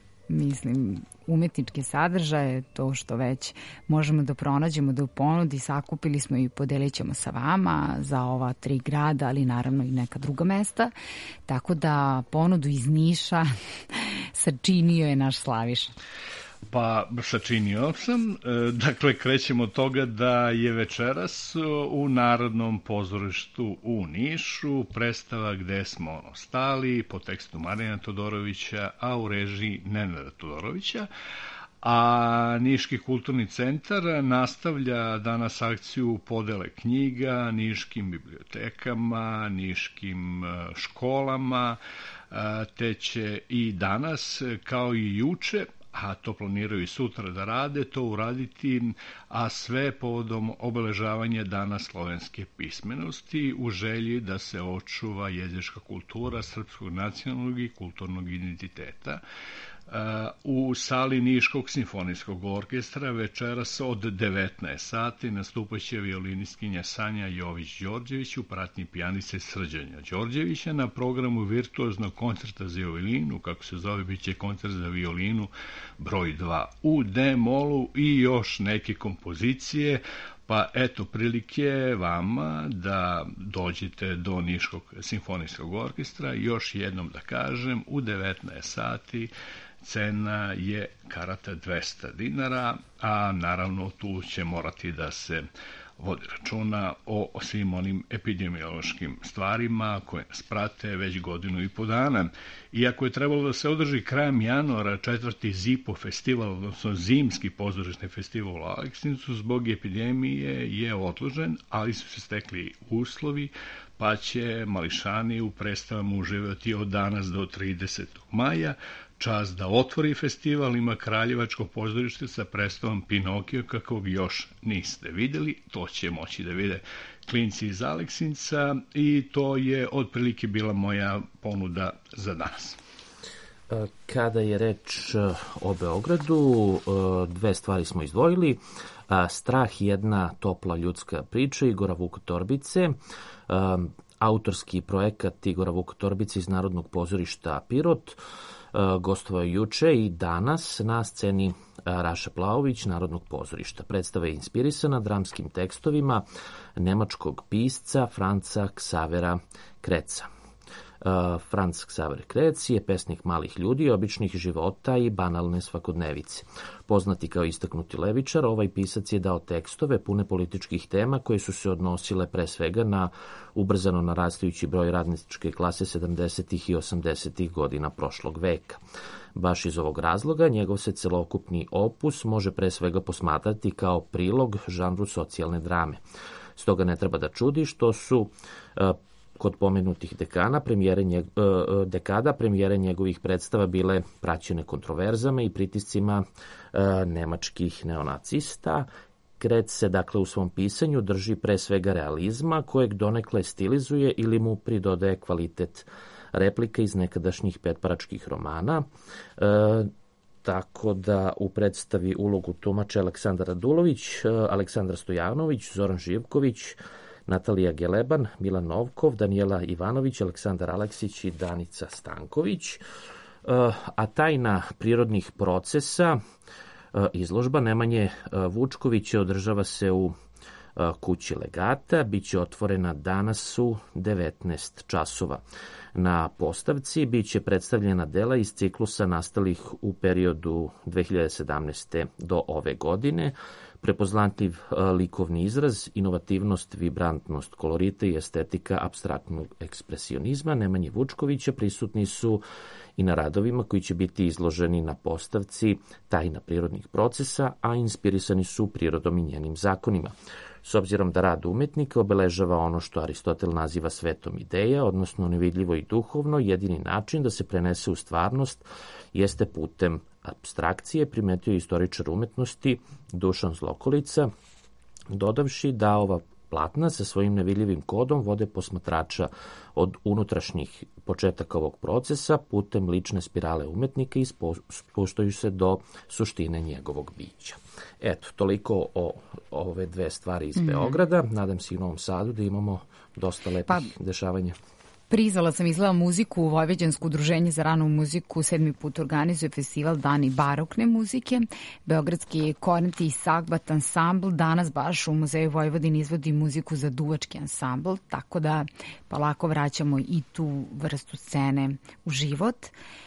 [SPEAKER 5] umetničke sadržaje, to što već možemo da pronađemo da u ponudi sakupili smo i podelit ćemo sa vama za ova 3 grada, ali naravno i neka druga mesta. Tako da ponudu iz Niša sačinio je naš Slaviša.
[SPEAKER 8] Pa, sačinio sam. Dakle, krećemo od toga da je večeras u Narodnom pozorištu u Nišu predstava Gde smo stali po tekstu Marijana Todorovića, a u režiji Nenada Todorovića. A Niški kulturni centar nastavlja danas akciju podele knjiga niškim bibliotekama, niškim školama, te će i danas, kao i juče, a to planiraju i sutra da rade, to uraditi, a sve povodom obeležavanja Dana slovenske pismenosti u želji da se očuva jezička kultura srpskog nacionalnog i kulturnog identiteta. U sali Niškog simfonijskog orkestra večeras od 19 sati nastupaće violinistkinja Sanja Jović-Đorđević u pratnji pijanice Srđanja Đorđevića. Na programu virtuoznog koncerta za violinu, kako se zove, bit će koncert za violinu broj 2 u D-molu i još neke kompozicije. Pa eto prilike vama da dođete do Niškog simfonijskog orkestra. Još jednom da kažem, u 19 sati cena je karata 200 dinara, a naravno tu će morati da se vodi računa o svim onim epidemiološkim stvarima koje nas prate već 1.5 godina. Iako je trebalo da se održi krajem januara 4. ZIPO festival, odnosno Zimski pozorišni festival u Aleksincu, zbog epidemije je odložen, ali su se stekli uslovi, pa će mališani u predstavama uživati od danas do 30. maja. Čast da otvori festival ima Kraljevačko pozorište sa predstavom Pinokio, kakvog još niste videli. To će moći da vide klinci iz Aleksinca i to je otprilike bila moja ponuda za danas.
[SPEAKER 1] Kada je reč o Beogradu, 2 stvari smo izdvojili. Strah, jedna topla ljudska priča Igora Vukotorbice, autorski projekat Igora Vukotorbice iz Narodnog pozorišta Pirot, gostovao juče i danas na sceni Raša Plaović Narodnog pozorišta. Predstava je inspirisana dramskim tekstovima nemačkog pisca Franca Ksavera Kreca. Franz Xaver Krec je pesnik malih ljudi, običnih života i banalne svakodnevice. Poznati kao istaknuti levičar, ovaj pisac je dao tekstove pune političkih tema koje su se odnosile pre svega na ubrzano narastajući broj radničke klase 70. i 80. godina prošlog veka. Baš iz ovog razloga njegov se celokupni opus može pre svega posmatrati kao prilog žanru socijalne drame. Stoga ne treba da čudi što su kod pomenutih dekada premijere njegovih predstava bile praćene kontroverzama i pritiscima nemačkih neonacista. Krec se dakle u svom pisanju drži pre svega realizma, kojeg donekle stilizuje ili mu pridodaje kvalitet replika iz nekadašnjih petparačkih romana. Tako da u predstavi ulogu tumače Aleksandar Radulović, Aleksandar Stojanović, Zoran Živković, Natalija Geleban, Milan Novkov, Danijela Ivanović, Aleksandar Aleksić i Danica Stanković. A tajna prirodnih procesa, izložba Nemanje Vučkovića održava se u kući Legata, biće otvorena danas u 19 časova. Na postavci biće predstavljena dela iz ciklusa nastalih u periodu 2017. do ove godine. Prepoznatljiv likovni izraz, inovativnost, vibrantnost kolorita i estetika apstraktnog ekspresionizma Nemanje Vučkovića prisutni su i na radovima koji će biti izloženi na postavci Tajna prirodnih procesa, a inspirisani su prirodom i njenim zakonima. S obzirom da rad umetnika obeležava ono što Aristotel naziva svetom ideja, odnosno nevidljivo i duhovno, jedini način da se prenese u stvarnost jeste putem apstrakcije, primetio istoričar umetnosti Dušan Zlokolica, dodavši da ova platna sa svojim nevidljivim kodom vode posmatrača od unutrašnjih početaka ovog procesa putem lične spirale umetnika i spuštaju se do suštine njegovog bića. Eto, toliko o ove dve stvari iz Beograda. Nadam se i u Novom Sadu da imamo dosta lepih dešavanja.
[SPEAKER 5] Prizvala sam izgleda muziku u Vojvođansko udruženje za ranu muziku. 7. put organizuje festival Dani barokne muzike. Beogradski Korneti i Sagbat ansambl danas baš u Muzeju Vojvodine izvodi muziku za duvački ansambl, tako da polako vraćamo i tu vrstu scene u život.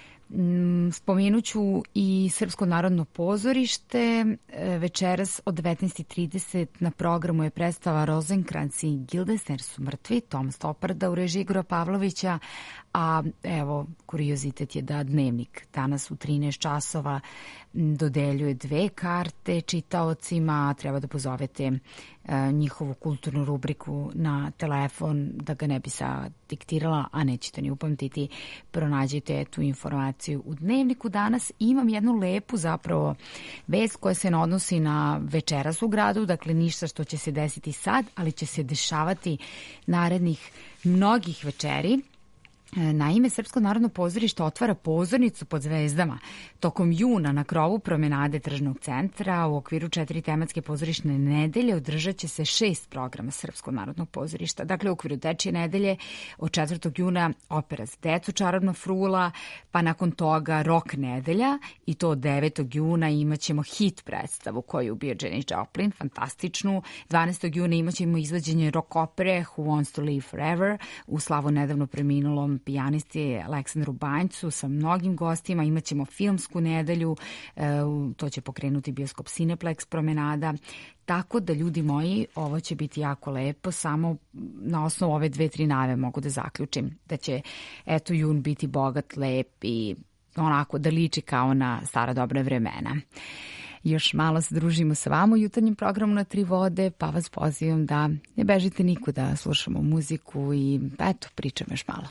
[SPEAKER 5] Spomenut ću i Srpsko narodno pozorište. Večeras od 19.30 na programu je predstava Rozenkranc i Gildesner su mrtvi, Tom Stoparda u režiji Igora Pavlovića, a evo, kuriozitet je da Dnevnik danas u 13 časova dodeljuje 2 karte čitaocima. Treba da pozovete njihovu kulturnu rubriku na telefon, da ga ne bi sad diktirala, a nećete ni upamtiti. Pronađite tu informaciju u Dnevniku danas. Imam jednu lepu zapravo vest koja se ne odnosi na večeras u gradu, dakle ništa što će se desiti sad, ali će se dešavati narednih mnogih večeri. Naime, Srpsko narodno pozorište otvara pozornicu pod zvezdama. Tokom juna na krovu promenade Tržnog centra u okviru 4 tematske pozorišne nedelje održat će se 6 programa Srpskog narodnog pozorišta. Dakle, u okviru Dečije nedelje od 4. juna opera za decu Čarobna frula, pa nakon toga Rok nedelja i to od 9. juna imaćemo hit predstavu koju je ubio Janis Joplin, fantastičnu. 12. juna imaćemo izvođenje rock opere Who Wants to Live Forever u slavu nedavno preminulom pijanisti Aleksandru Banjcu sa mnogim gostima. Imaćemo filmsku nedelju, to će pokrenuti bioskop Cineplex promenada. Tako da, ljudi moji, ovo će biti jako lepo. Samo na osnovu ove 2-3 najave mogu da zaključim da će, eto, jun biti bogat, lep i onako da liči kao na stara dobra vremena. Još malo se družimo sa vama u jutarnjem programu na 3 vode, pa vas pozivam da ne bežite nikuda, slušamo muziku i eto, pričam još malo.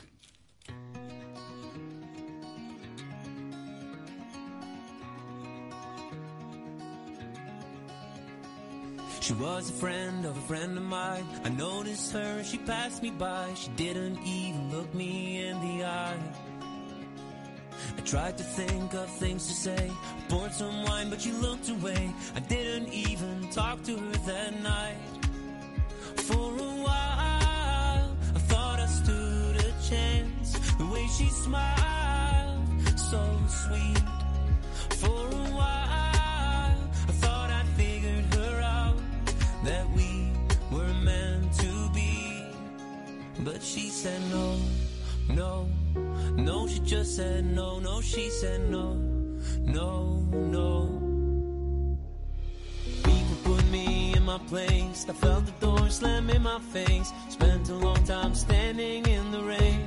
[SPEAKER 3] She was a friend of mine. I noticed her, she passed me by. She didn't even look me in the eye. I tried to think of things to say. I poured some wine, but she looked away. I didn't even talk to her that night. For a while, I thought I stood a chance. The way she smiled, so sweet. For a while, I thought I figured her out, that we were meant to be. But she said no, no, no, she just said no, no, she said no, no, no. People put me in my place. I felt the door slam in my face. Spent a long time standing in the rain.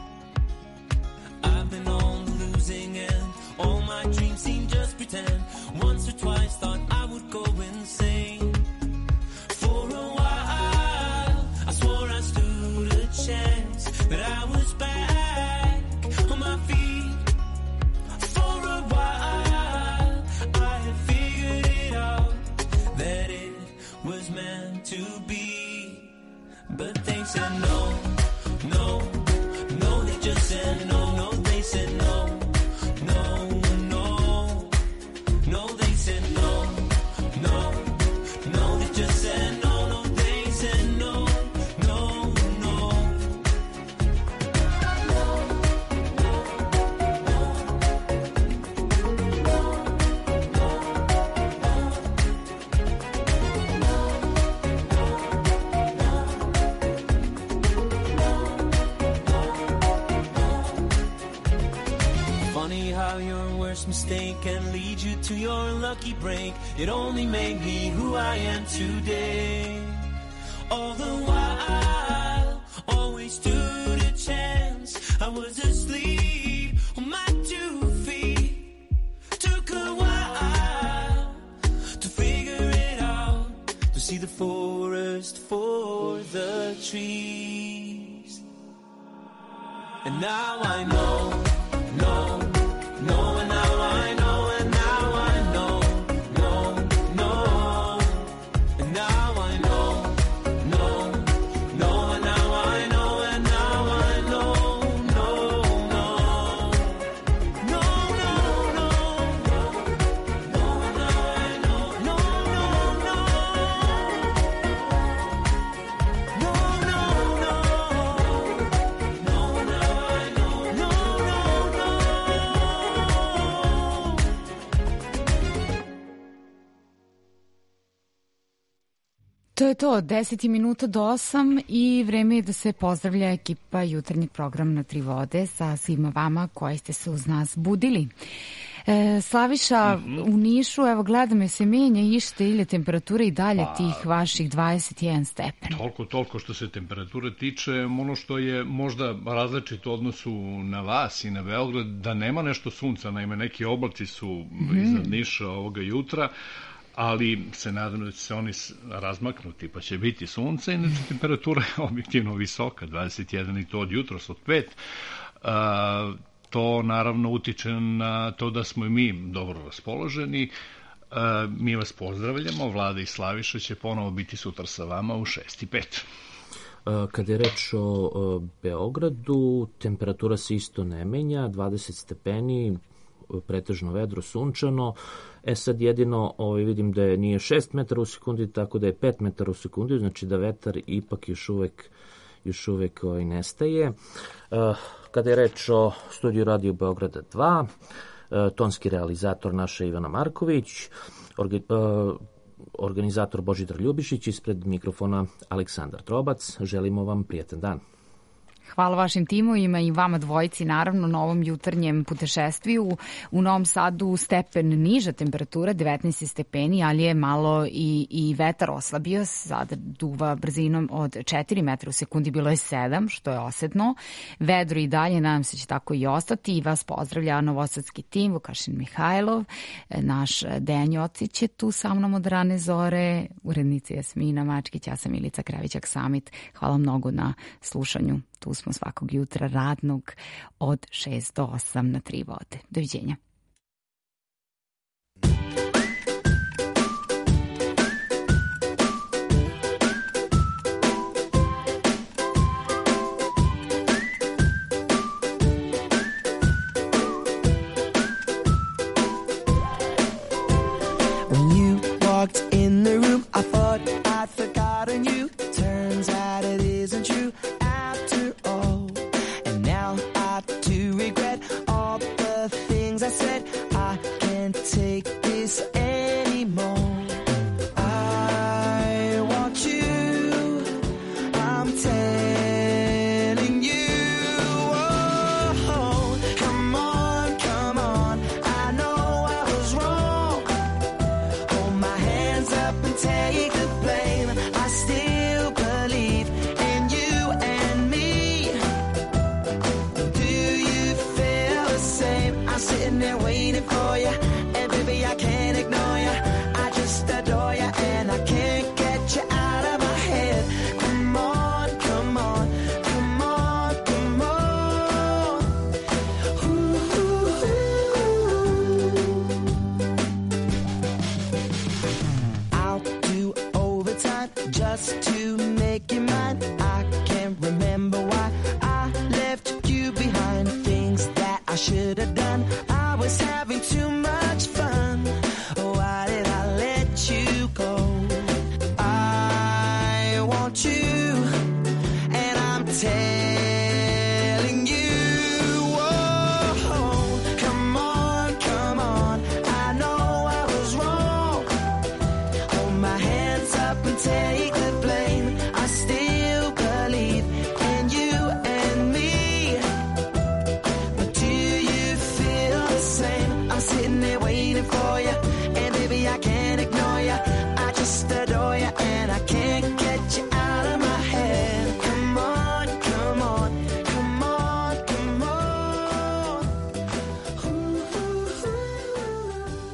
[SPEAKER 3] I've been on the losing end. All my dreams seem just pretend. Once or twice thought I would go insane. For a while, I swore I stood a chance, that I was back on my feet. For a while, I had figured it out, that it was meant to be. But they said no, no, no, they just said no, no, they said no, no, no, no, they said no, no, no, they just said no, no, they said no, no, no. Funny how your worst mistake can lead you to your lucky break. It only made me who I am today. All the while, always stood a chance. I was asleep on my 2 feet. Took a while to figure it out, to see the forest for the trees. And now I know, no, no, and now I know, and now I know, no, no, and now I know, no,
[SPEAKER 5] To je to, 10 minuta do 8 i vreme je da se pozdravlja ekipa jutarnjeg programa Na tri vode sa svima vama koji ste se uz nas budili. Slaviša, u Nišu, evo gledam je se menja ište ili temperatura i dalje tih vaših 21 stepen.
[SPEAKER 8] Toliko što se temperature tiče, ono što je možda različito u odnosu na vas i na Beograd, da nema nešto sunca, naime neki oblaci su iznad Niša ovoga jutra, ali se nadam da će se oni razmaknuti, pa će biti sunce, inače temperatura je objektivno visoka, 21 i to od jutros od 5. To naravno utiče na to da smo i mi dobro raspoloženi. Mi vas pozdravljamo, Vlada i Slaviša će ponovo biti sutra sa vama u 6:05.
[SPEAKER 1] Kada je reč o Beogradu, temperatura se isto ne menja, 20 stepeni, pretežno vedro, sunčano. Sad jedino vidim da nije 6 metara u sekundi, tako da je 5 metara u sekundi, znači da vetar ipak još uvek nestaje. Kada je reč o studiju Radio Beograda 2, tonski realizator naša Ivana Marković, organizator Božidar Ljubišić, ispred mikrofona Aleksandar Trobac. Želimo vam prijetan dan.
[SPEAKER 5] Hvala vašim timovima i vama dvojici naravno na ovom jutarnjem putešestviju. U Novom Sadu stepen niža temperatura, 19 stepeni, ali je malo i vetar oslabio. Sada duva brzinom od 4 metra u sekundi, bilo je 7, što je osetno. Vedro i dalje, nadam se će tako i ostati. I vas pozdravlja novosadski tim, Vukašin Mihajlov, naš Dejan Jocić je tu sa mnom od rane zore, urednica Jasmina Mačkić, ja sam Milica Krevićak-Samit. Hvala mnogo na slušanju. Tu smo svakog jutra radnog od 6 do 8 na tri vode. Doviđenja.
[SPEAKER 9] When you walked in the room, I thought I'd forgotten you. Turns out it isn't true. I said I can't take this anymore. I want you, I'm telling you. Oh, come on, I know I was wrong. Hold my hands up and take the blame. I still believe in you and me. Do you feel the same? I'm sitting there waiting for you, and baby I can't ignore you. I just adore you, and I can't get you out of my head. Come on, come on, come on, come on. Ooh, ooh, ooh. I'll do overtime just to make you mine. I can't remember why I left you behind. Things that I should have done. I was having too much fun. Why did I let you go? I want you, and I'm telling you. Oh, come on, I know I was wrong. Hold my hands up and take the blame. I still believe in you and me. But do you feel the same? I'm sitting there waiting for you.